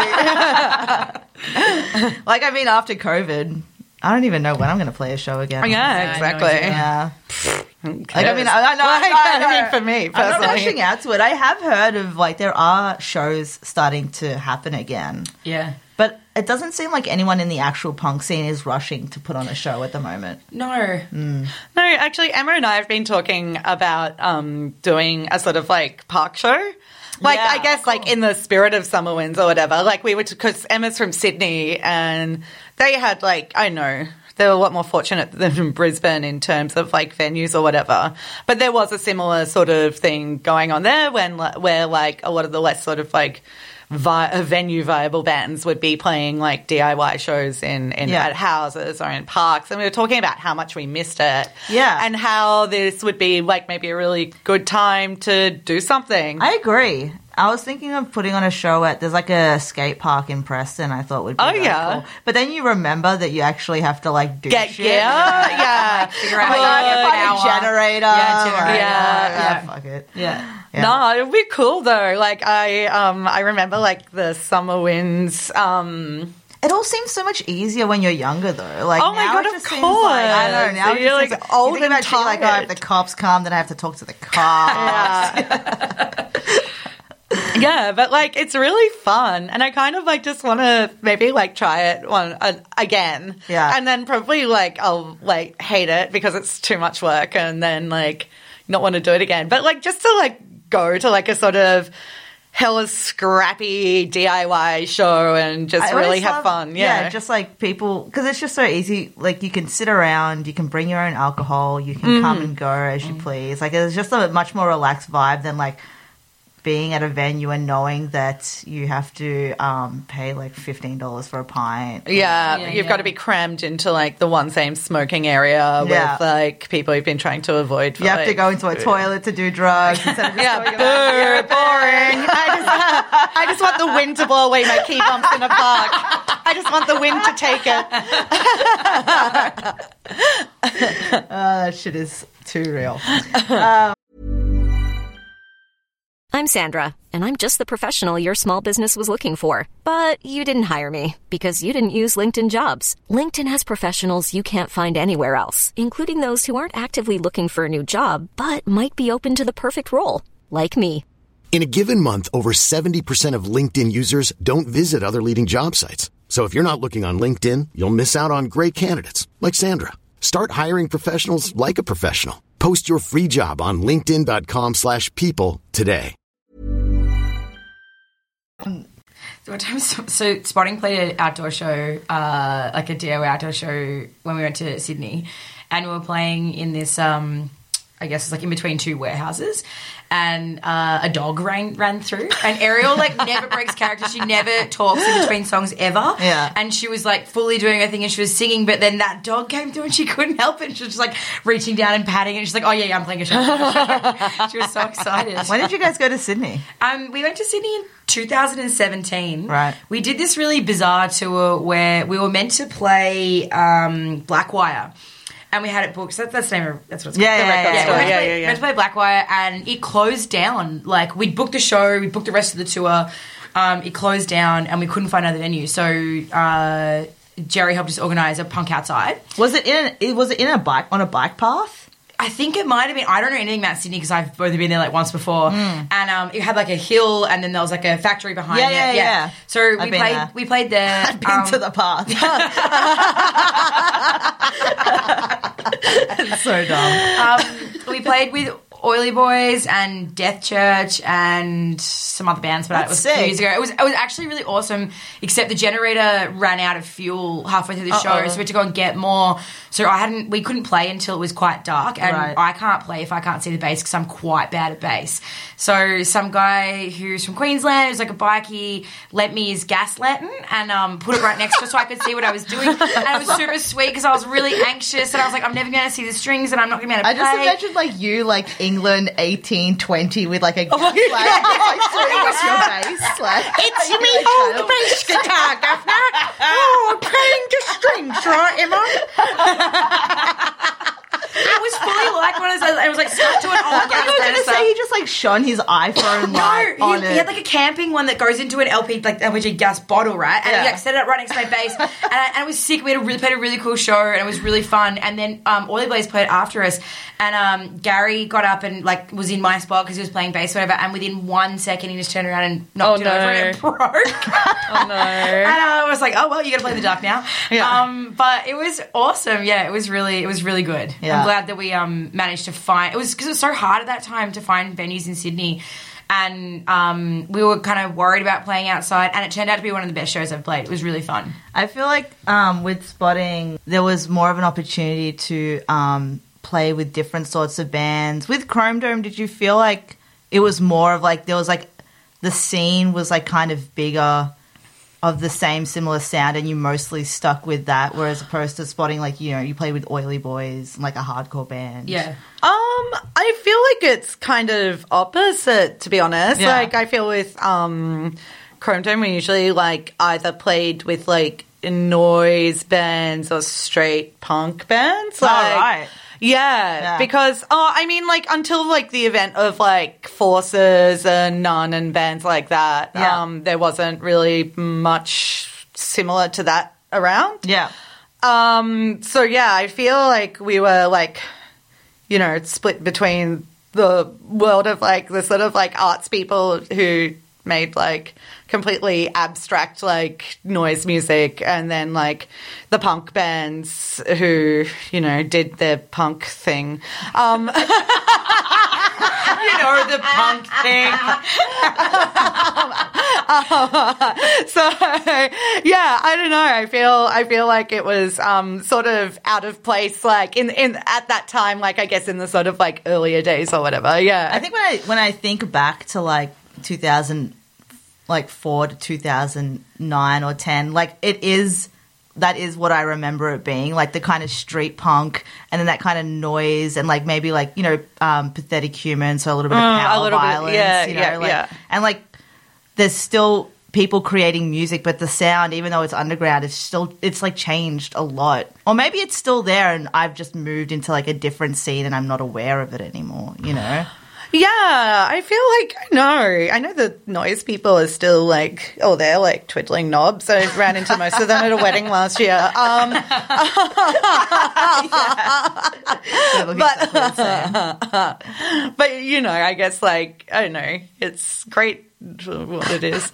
I mean, after COVID, I don't even know when I'm going to play a show again. Yeah, exactly. Yeah. Like, I mean, I mean, for me, personally. I'm not rushing out to it. I have heard of, like, there are shows starting to happen again. Yeah. But it doesn't seem like anyone in the actual punk scene is rushing to put on a show at the moment. No. No, actually, Emma and I have been talking about doing a sort of, like, park show. Like, I guess, like, in the spirit of Summer Winds or whatever. Like, we were, because Emma's from Sydney and they had, like, I don't know, they're a lot more fortunate than Brisbane in terms of like venues or whatever. But there was a similar sort of thing going on there where like a lot of the less sort of like venue viable bands would be playing like DIY shows in at houses or in parks, and we were talking about how much we missed it, and how this would be like maybe a really good time to do something. I agree. I was thinking of putting on a show there's like a skate park in Preston. I thought would be really cool. But then you remember that you actually have to like do shit. Figure out find a generator. Fuck it. Yeah. No, it would be cool though. Like I remember like the summer winds. It all seems so much easier when you're younger, though. Like, oh my now God, it just of seems course. like, I don't know. Now so you're like old and tired. Like, oh, if the cops come, then I have to talk to the cops. Yeah, but like it's really fun, and I kind of like just want to maybe like try it again. Yeah, and then probably like I'll like hate it because it's too much work, and then like not want to do it again. But like just to like go to like a sort of hella scrappy DIY show and just really have fun. Yeah, just like people, because it's just so easy. Like you can sit around, you can bring your own alcohol, you can come and go as you please. Like it's just a much more relaxed vibe than like being at a venue and knowing that you have to pay like $15 for a pint. You've got to be crammed into like the one same smoking area with like people you've been trying to avoid. You have to go into a toilet to do drugs instead of just boring. I just want the wind to blow away my key bumps in a park. I just want the wind to take it. That shit is too real. I'm Sandra, and I'm just the professional your small business was looking for. But you didn't hire me because you didn't use LinkedIn Jobs. LinkedIn has professionals you can't find anywhere else, including those who aren't actively looking for a new job, but might be open to the perfect role, like me. In a given month, over 70% of LinkedIn users don't visit other leading job sites. So if you're not looking on LinkedIn, you'll miss out on great candidates, like Sandra. Start hiring professionals like a professional. Post your free job on linkedin.com/people today. So Spotting played an outdoor show, like a DIY outdoor show when we went to Sydney, and we were playing in this, I guess it's like in between two warehouses, and a dog ran through, and Ariel like never breaks character. She never talks in between songs ever. Yeah. And she was like fully doing her thing and she was singing, but then that dog came through and she couldn't help it. She was just like reaching down and patting it. And she's like, oh yeah, I'm playing a show. She was so excited. When did you guys go to Sydney? We went to Sydney in 2017. Right. We did this really bizarre tour where we were meant to play Blackwire. And we had it booked. So that's the name of that's what it's called. Yeah. We went to play Blackwire, and it closed down. Like we'd booked the show, we booked the rest of the tour. It closed down, and we couldn't find another venue. So Jerry helped us organise a punk outside. Was it on a bike path? I think it might have been. I don't know anything about Sydney because I've only been there like once before. And it had like a hill, and then there was like a factory behind it. Yeah. So we played there. I've been to the path. It's so dumb. We played with Oily Boys and Death Church and some other bands, but it was a few years ago. It was actually really awesome, except the generator ran out of fuel halfway through the show, so we had to go and get more. So we couldn't play until it was quite dark, and I can't play if I can't see the bass because I'm quite bad at bass. So some guy who's from Queensland, who's like a bikie, lent me his gas lantern and put it right next to it so I could see what I was doing. And it was super sweet because I was really anxious and I was like, I'm never going to see the strings and I'm not going to be able to play. I just imagined like you, like England 1820 with like a gas flag, like swinging off your bass. Like, it's me old bass guitar, Governor. Oh, I'm playing the strings, right, Emma? It was fully like one of those. It was like stuck to an old gas I was going to say he just like shone his iPhone light on it. He had like a camping one that goes into an LPG gas bottle, right? And he like set it up right next to my bass, and it was sick. We played a really cool show, and it was really fun. And then Oily Blaze played after us, and Gary got up and like was in my spot because he was playing bass, or whatever. And within 1 second, he just turned around and knocked it over, and it broke. Oh no! And I was like, oh well, you got to play the duck now. Yeah. But it was awesome. Yeah, it was really good. Yeah. I'm glad that we managed to find. It was because it was so hard at that time to find venues in Sydney. And we were kind of worried about playing outside, and it turned out to be one of the best shows I've played. It was really fun. I feel like with Spotting, there was more of an opportunity to play with different sorts of bands. With Chrome Dome, did you feel like it was more of like there was like the scene was like kind of bigger of the same similar sound and you mostly stuck with that, whereas opposed to Spotting, like, you know, you played with Oily Boys, like a hardcore band? Yeah. I feel like it's kind of opposite, to be honest. Yeah. Like, I feel with Chrome Dome, we usually, like, either played with, like, noise bands or straight punk bands. Like, right. Yeah, because, I mean, like, until, like, the event of, like, Forces and None and bands like that, there wasn't really much similar to that around. Yeah. So, yeah, I feel like we were, like, you know, split between the world of, like, the sort of, like, arts people who made, like, completely abstract, like, noise music, and then, like, the punk bands who, you know, did their punk thing. You know, the punk thing. So, yeah, I don't know. I feel like it was sort of out of place, like in at that time, like I guess in the sort of like earlier days or whatever. Yeah, I think when I think back to like 2004 to 2009 or 10, like that is what I remember it being, like the kind of street punk and then that kind of noise and like maybe like, you know, Pathetic Human, so a little bit of power violence, and like there's still people creating music, but the sound, even though it's underground, it's like changed a lot. Or maybe it's still there and I've just moved into like a different scene and I'm not aware of it anymore, you know? Yeah, I feel like I know the noise people are still like, they're like twiddling knobs. I ran into most of them at a wedding last year. But you know, I guess like, I don't know, it's great what it is.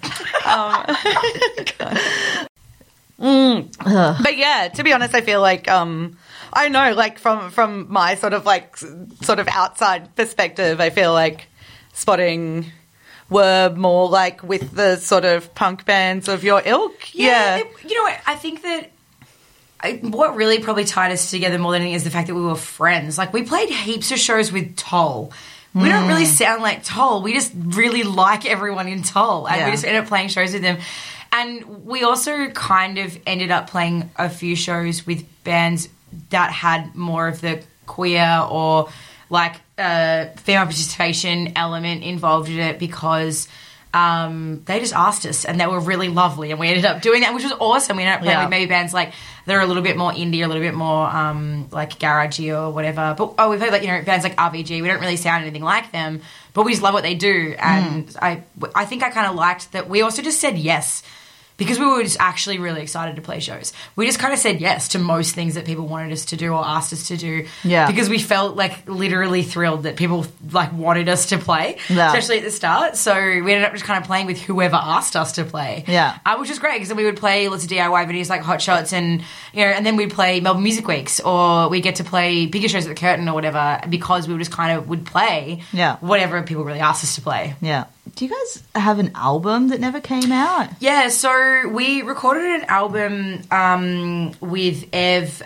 But yeah, to be honest, I feel like, I know, like from my sort of outside perspective, I feel like Spotting were more like with the sort of punk bands of your ilk. Yeah. You know what? I think that what really probably tied us together more than anything is the fact that we were friends. Like, we played heaps of shows with Toll. We don't really sound like Toll. We just really like everyone in Toll. And we just ended up playing shows with them. And we also kind of ended up playing a few shows with bands that had more of the queer or like female participation element involved in it because they just asked us and they were really lovely and we ended up doing that, which was awesome. We ended up playing with maybe bands like that are a little bit more indie, a little bit more like garagey or whatever. But we played like, you know, bands like RVG. We don't really sound anything like them, but we just love what they do. And I think I kind of liked that we also just said yes. Because we were just actually really excited to play shows. We just kind of said yes to most things that people wanted us to do or asked us to do. Yeah. Because we felt like literally thrilled that people like wanted us to play, especially at the start. So we ended up just kind of playing with whoever asked us to play. Yeah. Which was great because then we would play lots of DIY videos like Hot Shots and, you know, and then we'd play Melbourne Music Weeks or we get to play bigger shows at the Curtin or whatever because we just kind of would play whatever people really asked us to play. Yeah. Do you guys have an album that never came out? Yeah, so we recorded an album with Ev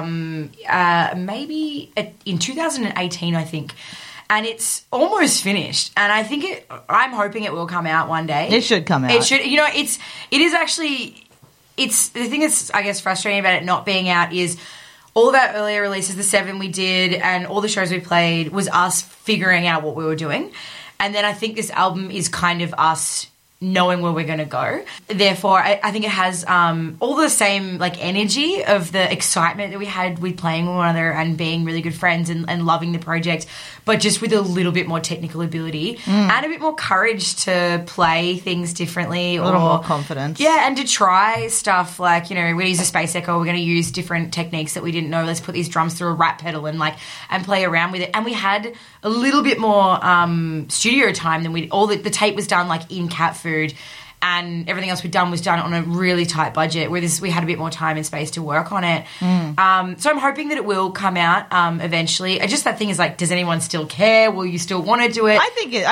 maybe in 2018, I think. And it's almost finished. And I think I'm hoping it will come out one day. It should come out. It should. You know, it is actually, it's the thing that's, I guess, frustrating about it not being out is all of our earlier releases, the 7 we did and all the shows we played was us figuring out what we were doing. And then I think this album is kind of us knowing where we're going to go. Therefore, I think it has all the same like energy of the excitement that we had with playing with one another and being really good friends and loving the project, but just with a little bit more technical ability and a bit more courage to play things differently. A little more confidence. Yeah, and to try stuff like, you know, we're going to use a space echo, we're going to use different techniques that we didn't know. Let's put these drums through a rat pedal and play around with it. And we had a little bit more studio time than the tape was done like in cat food and everything else we'd done was done on a really tight budget, where we had a bit more time and space to work on it. So I'm hoping that it will come out eventually. Just that thing is like, does anyone still care? Will you still want to do it? I think so.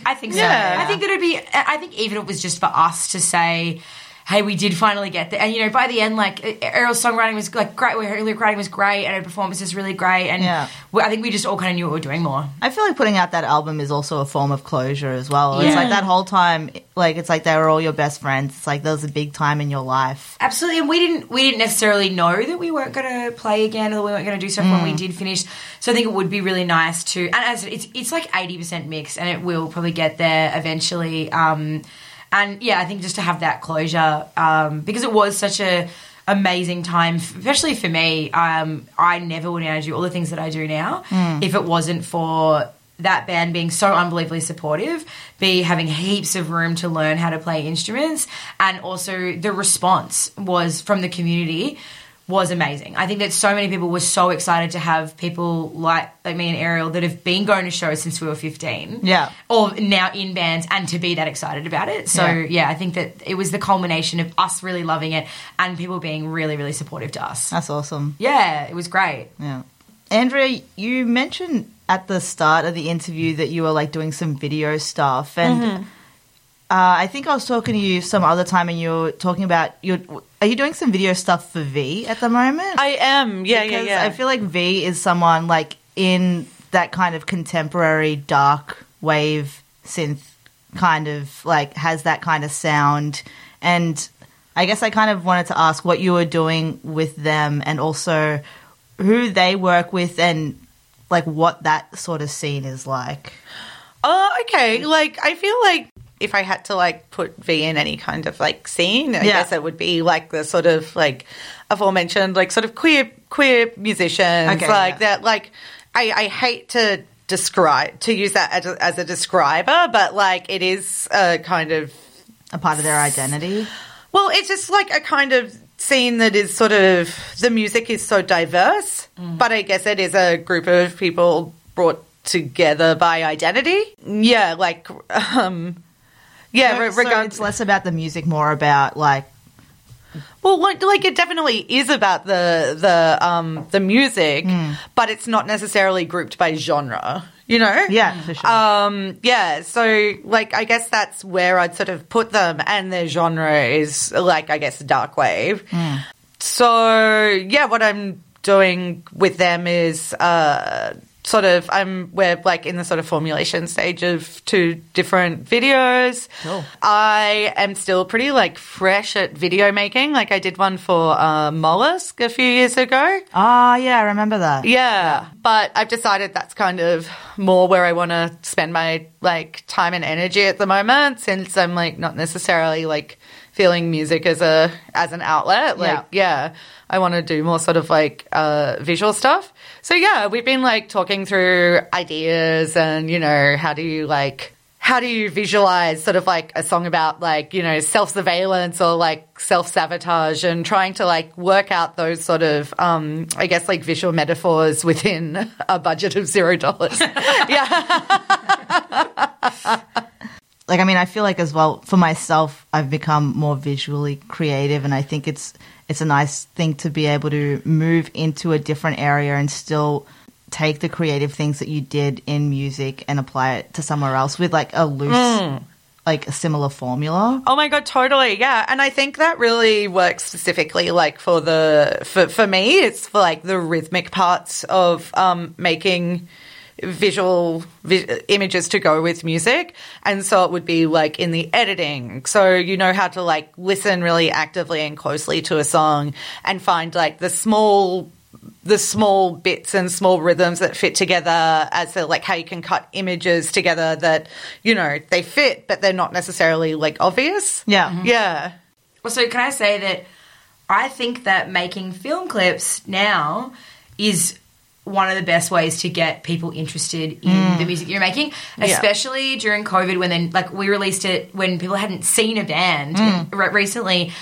I think that I think even if it was just for us to say, hey, we did finally get there. And, you know, by the end, like, Ariel's songwriting was, like, great. Her lyric writing was great, and her performance is really great. And I think we just all kind of knew what we were doing more. I feel like putting out that album is also a form of closure as well. Yeah. It's like that whole time, like, it's like they were all your best friends. It's like there was a big time in your life. Absolutely. And we didn't necessarily know that we weren't going to play again, or we weren't going to do stuff when we did finish. So I think it would be really nice to, and as it's like 80% mixed, and it will probably get there eventually. And, yeah, I think just to have that closure, because it was such a amazing time, especially for me. I never would now do all the things that I do now if it wasn't for that band being so unbelievably supportive, having heaps of room to learn how to play instruments, and also the response was from the community was amazing. I think that so many people were so excited to have people like me and Ariel that have been going to shows since we were 15. Yeah. Or now in bands, and to be that excited about it. So, yeah, I think that it was the culmination of us really loving it and people being really, really supportive to us. That's awesome. Yeah, it was great. Yeah. Andrea, you mentioned at the start of the interview that you were, like, doing some video stuff, and I think I was talking to you some other time, and you were talking about are you doing some video stuff for V at the moment? I am, yeah. I feel like V is someone, like, in that kind of contemporary dark wave synth kind of, like, has that kind of sound. And I guess I kind of wanted to ask what you were doing with them, and also who they work with, and, like, what that sort of scene is like. Oh, okay. Like, I feel like if I had to, like, put V in any kind of, like, scene, I guess it would be, like, the sort of, like, aforementioned, like, sort of queer musicians, that, like, I hate to use that as a describer, but, like, it is a kind of a part of their identity. Well, it's just, like, a kind of scene that is sort of, the music is so diverse, but I guess it is a group of people brought together by identity. Yeah, like, so it's less about the music, more about, like... Well, like it definitely is about the music, but it's not necessarily grouped by genre, you know? Yeah, for sure. So, like, I guess that's where I'd sort of put them, and their genre is, like, I guess, dark wave. So, yeah, what I'm doing with them is... we're like in the sort of formulation stage of 2 different videos. Cool. I am still pretty, like, fresh at video making. Like, I did one for Mollusk a few years ago. Ah, yeah, I remember that. Yeah, but I've decided that's kind of more where I want to spend my, like, time and energy at the moment, since I'm, like, not necessarily, like, feeling music as an outlet. Like, I want to do more sort of, like, visual stuff. So, yeah, we've been, like, talking through ideas and, you know, how do you visualize sort of, like, a song about, like, you know, self-surveillance or, like, self-sabotage, and trying to, like, work out those sort of, I guess, like, visual metaphors within a budget of $0. Yeah. Like, I mean, I feel like as well, for myself, I've become more visually creative, and I think it's a nice thing to be able to move into a different area and still take the creative things that you did in music and apply it to somewhere else with, like, a loose, like, a similar formula. Oh my God, totally. Yeah. And I think that really works specifically, like, for me, it's for, like, the rhythmic parts of making visual images to go with music. And so it would be, like, in the editing. So you know how to, like, listen really actively and closely to a song and find, like, the small bits and small rhythms that fit together, as to, like, how you can cut images together that, you know, they fit, but they're not necessarily, like, obvious. Yeah. Mm-hmm. Yeah. Also, can I say that I think that making film clips now is one of the best ways to get people interested in the music you're making, especially during COVID, when then, like, we released it when people hadn't seen a band recently.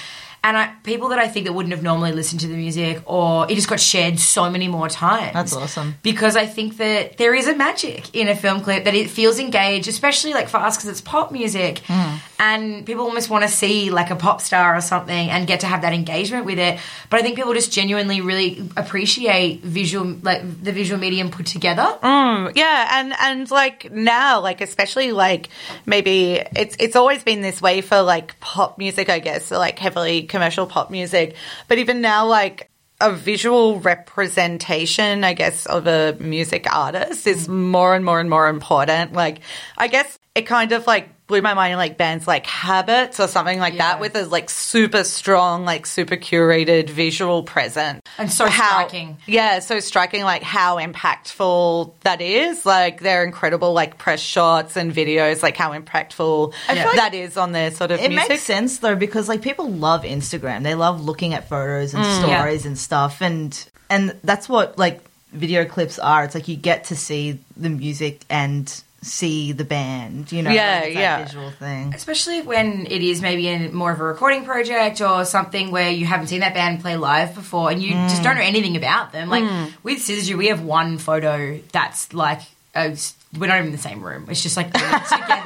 And people that I think that wouldn't have normally listened to the music, or it just got shared so many more times. That's awesome. Because I think that there is a magic in a film clip, that it feels engaged, especially like for us because it's pop music. And people almost want to see like a pop star or something and get to have that engagement with it. But I think people just genuinely really appreciate the visual medium put together. Yeah, and like now, like especially like maybe it's always been this way for like pop music, I guess, so like heavily commercial pop music. But even now, like a visual representation, I guess, of a music artist is more and more and more important. Like, I guess it kind of like blew my mind, like bands like Habits or something like that, with a like super strong, like super curated visual presence. And so striking. Yeah, so striking, like how impactful that is. Like their incredible like press shots and videos, like how impactful that is on their sort of it music. makes sense though, because like people love Instagram. They love looking at photos and stories and stuff, and that's what like video clips are. It's like you get to see the music and see the band, you know, that visual thing. Especially when it is maybe in more of a recording project or something where you haven't seen that band play live before and you just don't know anything about them. Like with Syzygy, we have one photo that's like we're not even in the same room. It's just like together.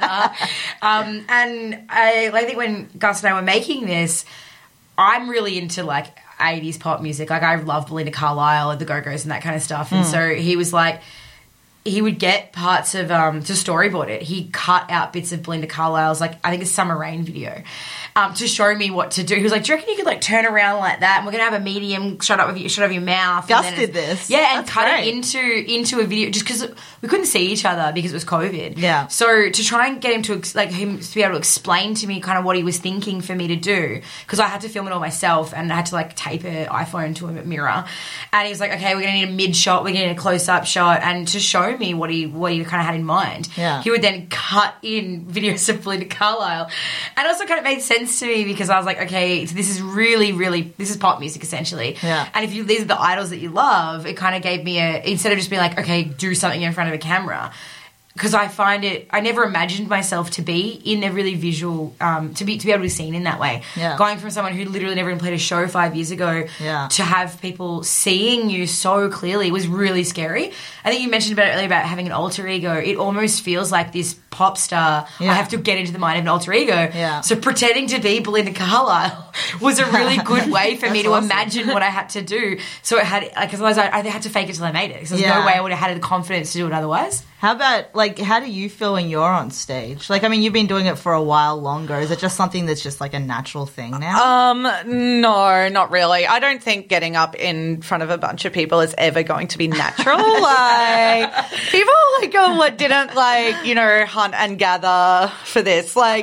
And I think when Gus and I were making this, I'm really into like 80s pop music. Like I love Belinda Carlisle and the Go-Go's and that kind of stuff. And so he was like, he would get parts of, to storyboard it, he cut out bits of Belinda Carlisle's, like, I think a Summer Rain video, to show me what to do. He was like, do you reckon you could, like, turn around like that? And we're going to have a medium shot of your mouth. Gus did this. Yeah, and That's cut great. it into a video, just because we couldn't see each other because it was COVID. Yeah. So to try and get him to, him to be able to explain to me kind of what he was thinking for me to do, because I had to film it all myself and I had to, like, tape an iPhone to a mirror. And he was like, okay, we're going to need a mid shot, we're going to need a close-up shot, and to show me what he kind of had in mind. Yeah. He would then cut in videos of Belinda Carlisle. And it also kind of made sense to me because I was like, okay, so this is really, really, this is pop music essentially. Yeah. And if these are the idols that you love, it kind of gave me instead of just being like, okay, do something in front of a camera. Because I never imagined myself to be in a really visual, to be able to be seen in that way. Yeah. Going from someone who literally never even played a show 5 years ago to have people seeing you so clearly was really scary. I think you mentioned about it earlier about having an alter ego. It almost feels like this pop star, I have to get into the mind of an alter ego. Yeah. So pretending to be Belinda Carlisle was a really good way for me to imagine what I had to do. So it had, like, otherwise I had to fake it till I made it. Because there's no way I would have had the confidence to do it otherwise. How about, like, how do you feel when you're on stage? Like, I mean, you've been doing it for a while longer. Is it just something that's just, like, a natural thing now? No, not really. I don't think getting up in front of a bunch of people is ever going to be natural. Like, people, like, didn't, like, you know, hunt and gather for this. Like,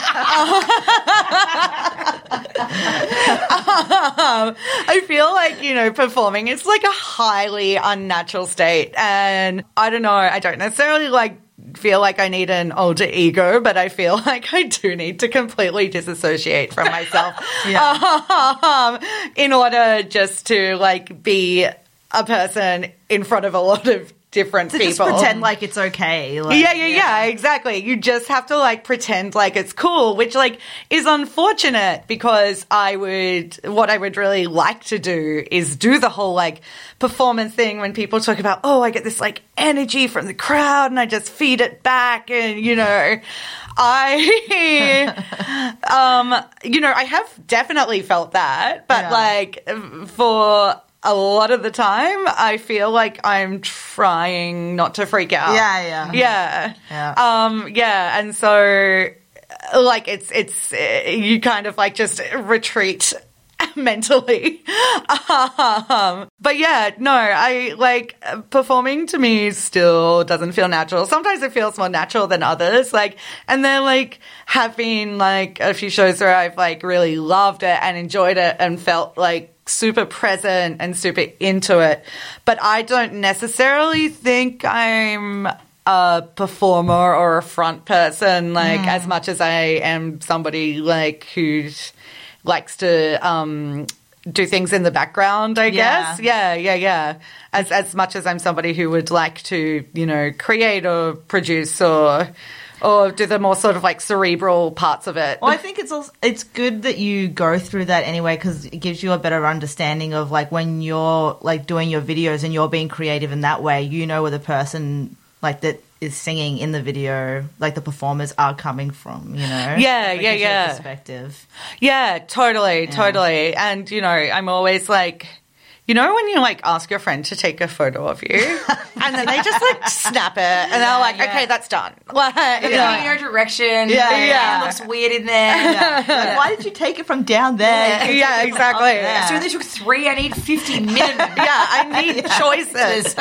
I feel like, you know, performing is, like, a highly unnatural state. And I don't know, I don't necessarily like feel like I need an alter ego, but I feel like I do need to completely disassociate from myself in order just to like be a person in front of a lot of different people. Just pretend like it's okay. Like, yeah, exactly. You just have to like pretend like it's cool, which like is unfortunate because what I would really like to do is do the whole like performance thing when people talk about, oh, I get this like energy from the crowd and I just feed it back and, you know, I have definitely felt that, but like for a lot of the time, I feel like I'm trying not to freak out. Yeah. And so, like, it's you kind of like just retreat mentally. But yeah, no, I like performing to me still doesn't feel natural. Sometimes it feels more natural than others. Like, and then like have been like a few shows where I've like really loved it and enjoyed it and felt like super present and super into it. But I don't necessarily think I'm a performer or a front person, like as much as I am somebody like who likes to do things in the background, I guess. Yeah. As much as I'm somebody who would like to, you know, create or produce or or do the more sort of like cerebral parts of it? Well, I think it's good that you go through that anyway, because it gives you a better understanding of like when you're like doing your videos and you're being creative in that way, you know where the person like that is singing in the video, like the performers are coming from, you know? Yeah, Like, yeah, gives you a yeah. perspective. Yeah, totally. And, you know, I'm always like, you know when you like ask your friend to take a photo of you and then they just like snap it and they're like, okay, that's done. Like, Looking in your direction. Yeah. It looks weird in there. Like, why did you take it from down there? Yeah, exactly. So they took 3. I need 50 minimum. Yeah, I need choices.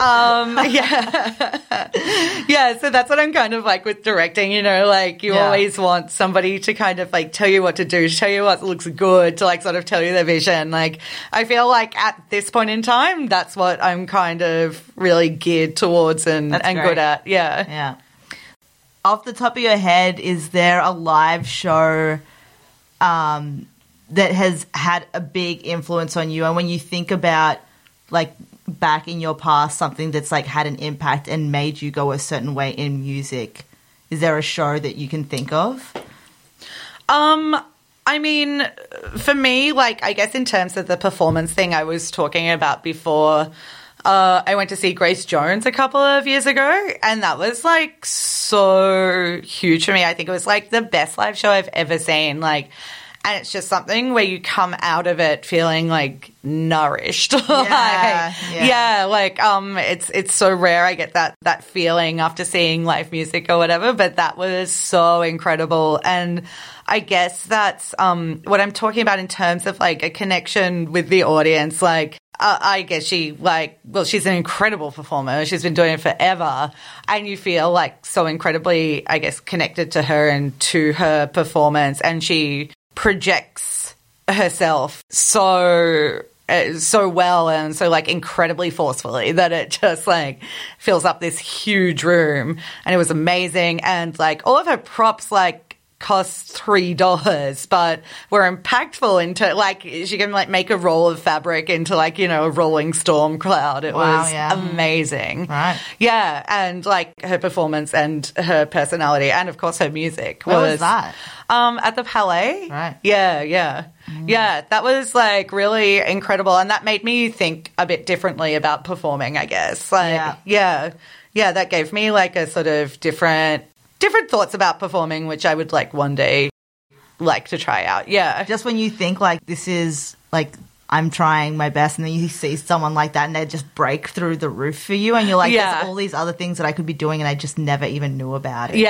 Yeah, so that's what I'm kind of like with directing, you know, like you always want somebody to kind of like tell you what to do, tell you what looks good, to like sort of tell you their vision. Like I feel like at this point in time, that's what I'm kind of really geared towards and good at. Yeah. Yeah. Off the top of your head, is there a live show that has had a big influence on you? And when you think about like back in your past, something that's like had an impact and made you go a certain way in music, is there a show that you can think of? I mean, for me, like, I guess in terms of the performance thing I was talking about before, I went to see Grace Jones a couple of years ago, and that was, like, so huge for me. I think it was, like, the best live show I've ever seen. Like, and it's just something where you come out of it feeling, like, nourished. It's so rare I get that feeling after seeing live music or whatever, but that was so incredible. And I guess that's what I'm talking about in terms of like a connection with the audience. Like, I guess she's an incredible performer. She's been doing it forever. And you feel like so incredibly, I guess, connected to her and to her performance. And she projects herself so well and so like incredibly forcefully that it just like fills up this huge room. And it was amazing. And like all of her props like cost $3, but were impactful into like she can like make a roll of fabric into like, you know, a rolling storm cloud. It was amazing. Right. Yeah. And like her performance and her personality and of course her music. Where was that? At the Palais. Right. Yeah. Yeah, that was like really incredible, and that made me think a bit differently about performing, I guess. Like, yeah, that gave me like a sort of different thoughts about performing, which I would like one day like to try out. Yeah. Just when you think like this is like I'm trying my best, and then you see someone like that and they just break through the roof for you, and you're like, there's all these other things that I could be doing and I just never even knew about it.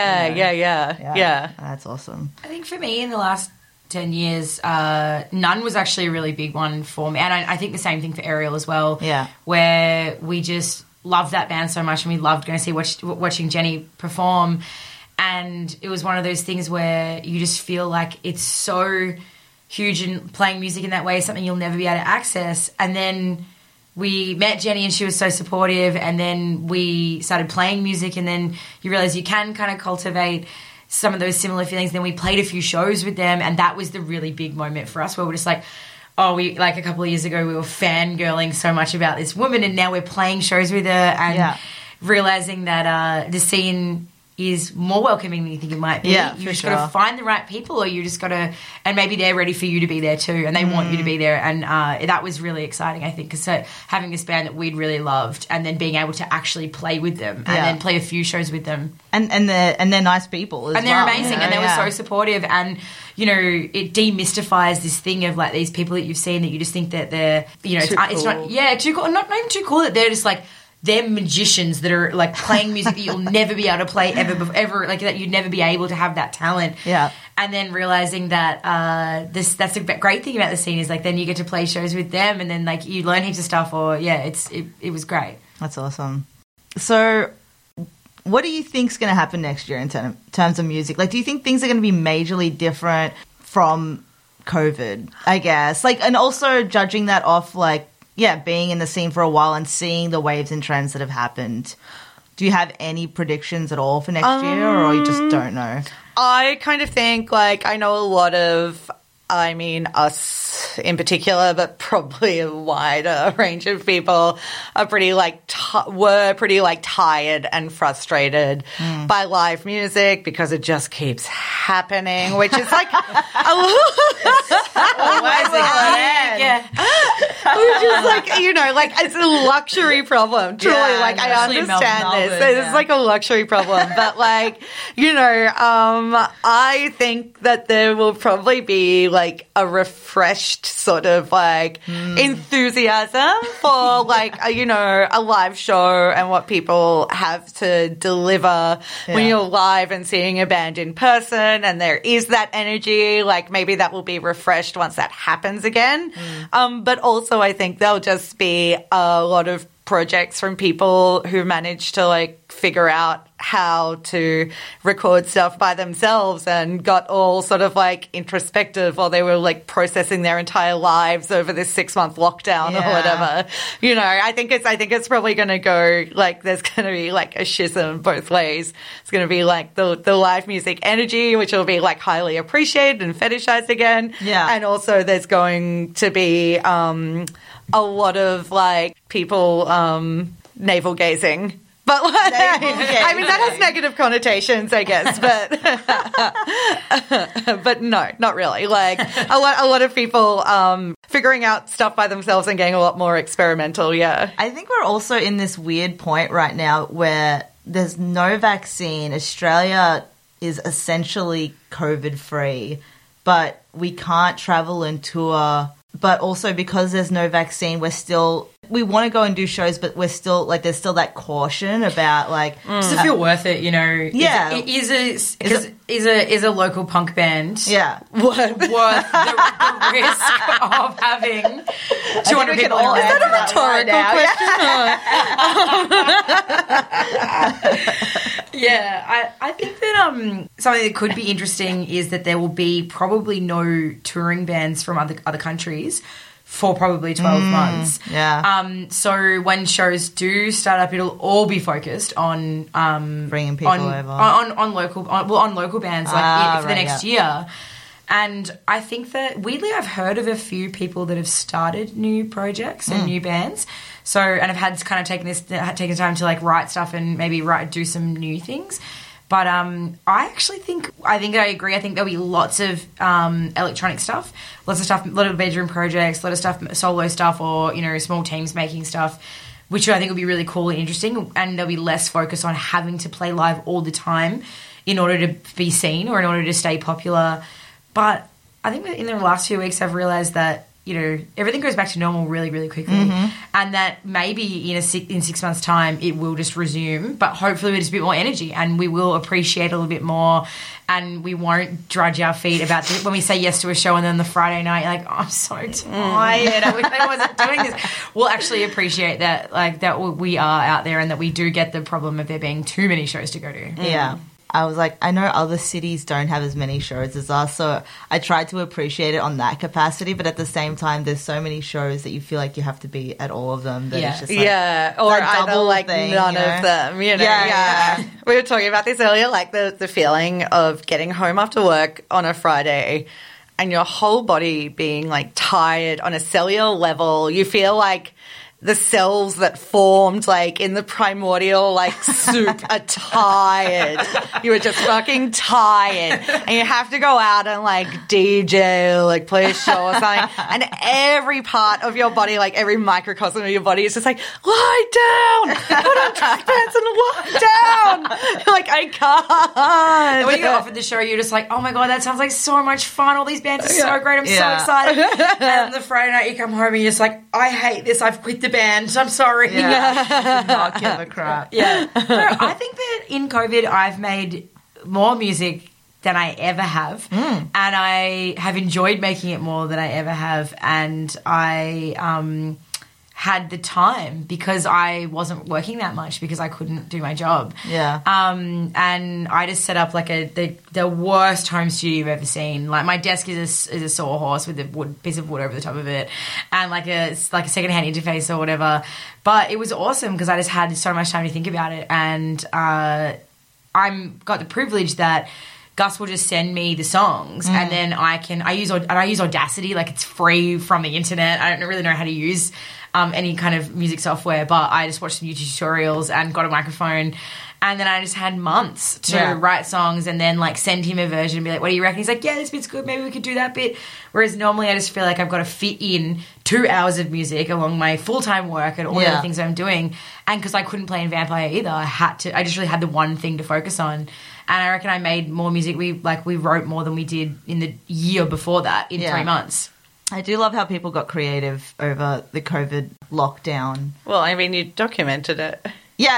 Yeah. That's awesome. I think for me in the last 10 years, None was actually a really big one for me. And I think the same thing for Ariel as well. Yeah. Where we just loved that band so much and we loved going to see watching Jenny perform. And it was one of those things where you just feel like it's so huge, and playing music in that way is something you'll never be able to access. And then we met Jenny and she was so supportive, and then we started playing music, and then you realise you can kind of cultivate some of those similar feelings. Then we played a few shows with them, and that was the really big moment for us where we're just like, we like a couple of years ago we were fangirling so much about this woman, and now we're playing shows with her and realising that the scene is more welcoming than you think it might be. Yeah, you just got to find the right people, or you just got to, and maybe they're ready for you to be there too, and they want you to be there. And that was really exciting, I think, because having this band that we'd really loved, and then being able to actually play with them, and then play a few shows with them, and they're nice people as and they're well. amazing, and they were so supportive, and you know, it demystifies this thing of like these people that you've seen that you just think that they're, you know, it's not too cool, not even too cool, that they're just like, they're magicians that are like playing music that you'll never be able to play ever, like that you'd never be able to have that talent. Yeah. And then realizing that that's a great thing about the scene is like then you get to play shows with them, and then like you learn heaps of stuff. Or it was great. That's awesome. So, what do you think's going to happen next year in terms of music? Like, do you think things are going to be majorly different from COVID? I guess, like, and also judging that off, like, being in the scene for a while and seeing the waves and trends that have happened. Do you have any predictions at all for next year, or you just don't know? I kind of think, like, I know a lot of I mean us in particular, but probably a wider range of people are pretty were pretty tired and frustrated by live music because it just keeps happening, which is like which is like, you know, like it's a luxury problem. Truly, like I understand this. It's like a luxury problem, but like, you know, I think that there will probably be like a refreshed sort of like enthusiasm for like you know, a live show and what people have to deliver when you're live and seeing a band in person, and there is that energy. Like maybe that will be refreshed once that happens again. But also I think there'll just be a lot of projects from people who managed to like figure out how to record stuff by themselves and got all sort of like introspective, or they were like processing their entire lives over this 6-month lockdown or whatever. You know, I think it's probably going to go like there's going to be like a schism both ways. It's going to be like the live music energy, which will be like highly appreciated and fetishized again. Yeah. And also there's going to be a lot of like people navel gazing. But like, I mean, that has negative connotations, I guess. But no, not really. Like a lot of people figuring out stuff by themselves and getting a lot more experimental. Yeah, I think we're also in this weird point right now where there's no vaccine. Australia is essentially COVID free, but we can't travel and tour. But also because there's no vaccine, we want to go and do shows, but we're still like, there's still that caution about like, does it feel worth it? You know, yeah, is a local punk band, worth the risk of having 200 people? Is that a rhetorical question? Yeah, I think that something that could be interesting is that there will be probably no touring bands from other countries for probably 12 months. Yeah. So when shows do start up, it'll all be focused on bringing people over on local bands like for the next year. And I think that weirdly, I've heard of a few people that have started new projects and new bands. So, and have had kind of taken time to like write stuff and maybe do some new things. But I think I agree. I think there'll be lots of electronic stuff, lots of stuff, a lot of bedroom projects, a lot of stuff, solo stuff, or, you know, small teams making stuff, which I think will be really cool and interesting. And there'll be less focus on having to play live all the time in order to be seen or in order to stay popular. But I think in the last few weeks, I've realised that, you know, everything goes back to normal really, really quickly. And that maybe in 6 months' time it will just resume, but hopefully with just a bit more energy and we will appreciate a little bit more and we won't drudge our feet about when we say yes to a show and then the Friday night, you're like, oh, I'm so tired. I wish I wasn't doing this. We'll actually appreciate that, like, that we are out there and that we do get the problem of there being too many shows to go to. Yeah. I was like, I know other cities don't have as many shows as us, so I tried to appreciate it on that capacity, but at the same time, there's so many shows that you feel like you have to be at all of them that it's just like, or either like thing, none of them, you know. Yeah. We were talking about this earlier, like the feeling of getting home after work on a Friday and your whole body being like tired on a cellular level. You feel like the cells that formed like in the primordial like soup are tired. You were just fucking tired. And you have to go out and like DJ or like play a show or something. And every part of your body, like every microcosm of your body is just like, lie down! Put on track pants and lie down! Like, I can't. And when you get offered the show, you're just like, oh my God, that sounds like so much fun. All these bands are so great. I'm so excited. And the Friday night you come home and you're just like, I hate this. I've quit the band. I'm sorry. Yeah. Not give a crap. Yeah. No, I think that in COVID I've made more music than I ever have. And I have enjoyed making it more than I ever have. And I had the time because I wasn't working that much because I couldn't do my job. Yeah. And I just set up like the worst home studio you've ever seen. Like my desk is a sawhorse with a piece of wood over the top of it, and like a secondhand interface or whatever. But it was awesome because I just had so much time to think about it, and I got the privilege that Gus will just send me the songs, and then I use Audacity, like it's free from the internet. I don't really know how to use any kind of music software, but I just watched some YouTube tutorials and got a microphone. And then I just had months to write songs and then like send him a version and be like, what do you reckon? He's like, yeah, this bit's good. Maybe we could do that bit. Whereas normally I just feel like I've got to fit in 2 hours of music along my full-time work and all the other things I'm doing. And because I couldn't play in Vampire either, I just really had the one thing to focus on. And I reckon I made more music. We wrote more than we did in the year before that in 3 months. I do love how people got creative over the COVID lockdown. Well, I mean, you documented it. Yeah.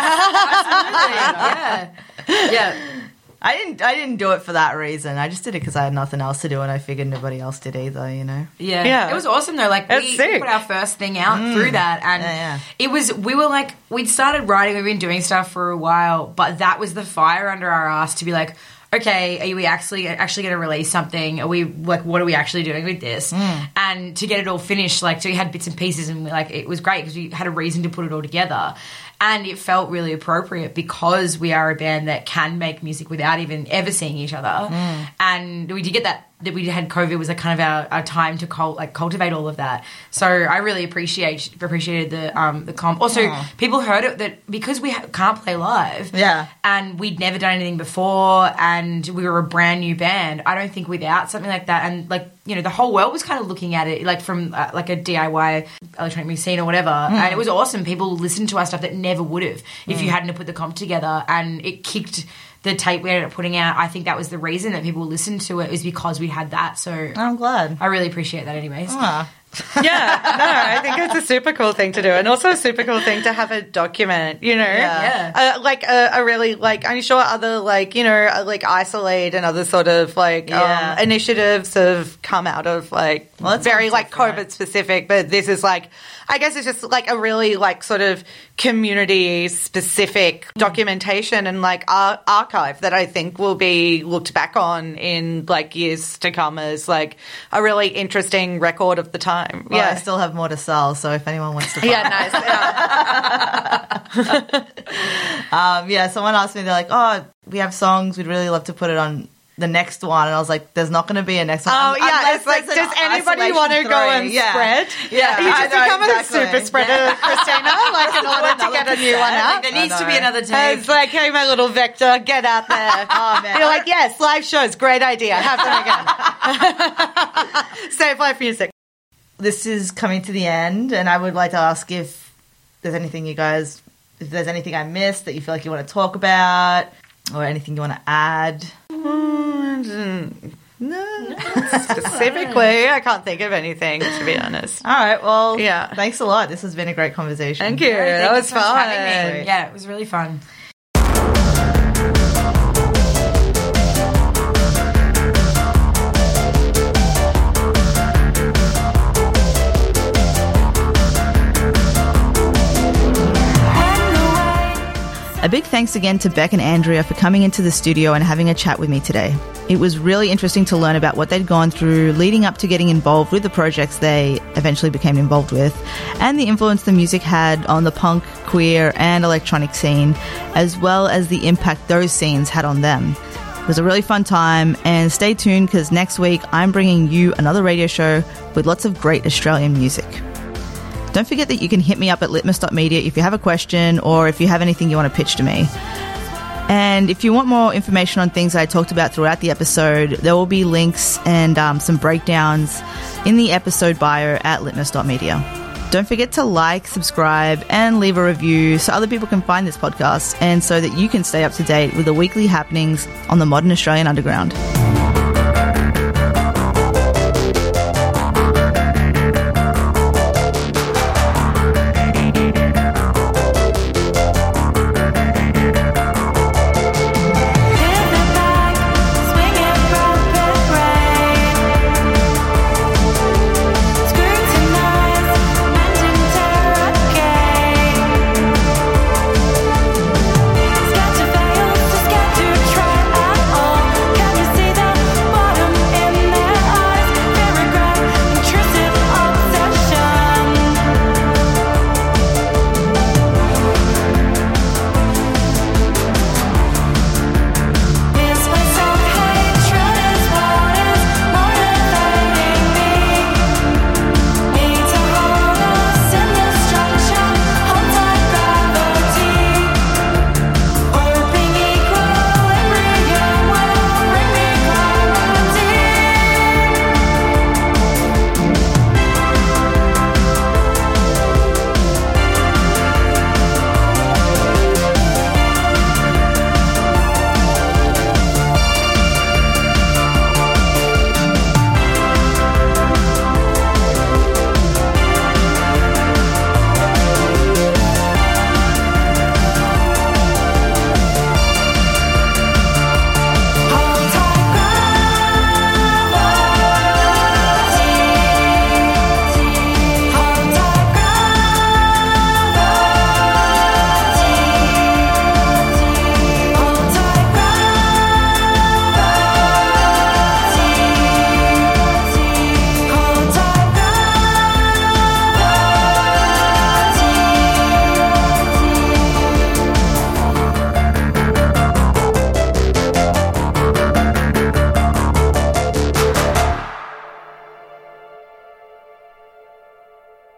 Absolutely. Yeah. I didn't do it for that reason. I just did it because I had nothing else to do, and I figured nobody else did either, you know? Yeah. It was awesome, though. Like, we put our first thing out through that, and we'd started writing, we've been doing stuff for a while, but that was the fire under our ass to be like, okay, are we actually going to release something? Are we, like, what are we actually doing with this? And to get it all finished, like, so we had bits and pieces, and, like, it was great because we had a reason to put it all together. And it felt really appropriate because we are a band that can make music without even ever seeing each other. And we did get that we had COVID was a kind of our time to cultivate all of that. So I really appreciated the comp. Also, people heard it that because we can't play live, and we'd never done anything before, and we were a brand new band. I don't think without something like that, and like you know, the whole world was kind of looking at it like from like a DIY electronic music scene or whatever, and it was awesome. People listened to our stuff that never would have if you hadn't put the comp together, and it kicked the tape we ended up putting out. I think that was the reason that people listened to it, is because we had that. So I'm glad. I really appreciate that anyways. I think it's a super cool thing to do, and also a super cool thing to have a document, you know? Like a really, like, I'm sure other, like, you know, like Isolate and other sort of, like, initiatives have come out of, like, very, like, COVID specific, but this is, like, I guess it's just, like, a really, like, sort of community-specific documentation and, like, archive that I think will be looked back on in, like, years to come as, like, a really interesting record of the time. Well, I still have more to sell, so if anyone wants to buy nice. Someone asked me, they're like, oh, we have songs, we'd really love to put it on the next one, and I was like, there's not going to be a next one. It's like, does anybody want to go and spread? You just become a super spreader, Christina, like, in order to get a new one out. There needs to be another tape. It's like, hey, my little Vector, get out there. Man. You're like, yes, live shows, great idea, have them again. Save live music. This is coming to the end, and I would like to ask if there's anything I missed that you feel like you want to talk about, or anything you want to add. No. Specifically, I can't think of anything, to be honest. All right, well, thanks a lot. This has been a great conversation. Thank you. That was fun. Having me. Yeah, it was really fun. A big thanks again to Beck and Andrea for coming into the studio and having a chat with me today. It was really interesting to learn about what they'd gone through leading up to getting involved with the projects they eventually became involved with, and the influence the music had on the punk, queer and electronic scene, as well as the impact those scenes had on them. It was a really fun time, and stay tuned because next week I'm bringing you another radio show with lots of great Australian music. Don't forget that you can hit me up at litmus.media if you have a question or if you have anything you want to pitch to me. And if you want more information on things that I talked about throughout the episode, there will be links and some breakdowns in the episode bio at litmus.media. Don't forget to like, subscribe, and leave a review so other people can find this podcast and so that you can stay up to date with the weekly happenings on the Modern Australian Underground. See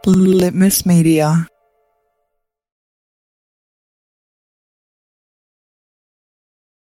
Litmus Media.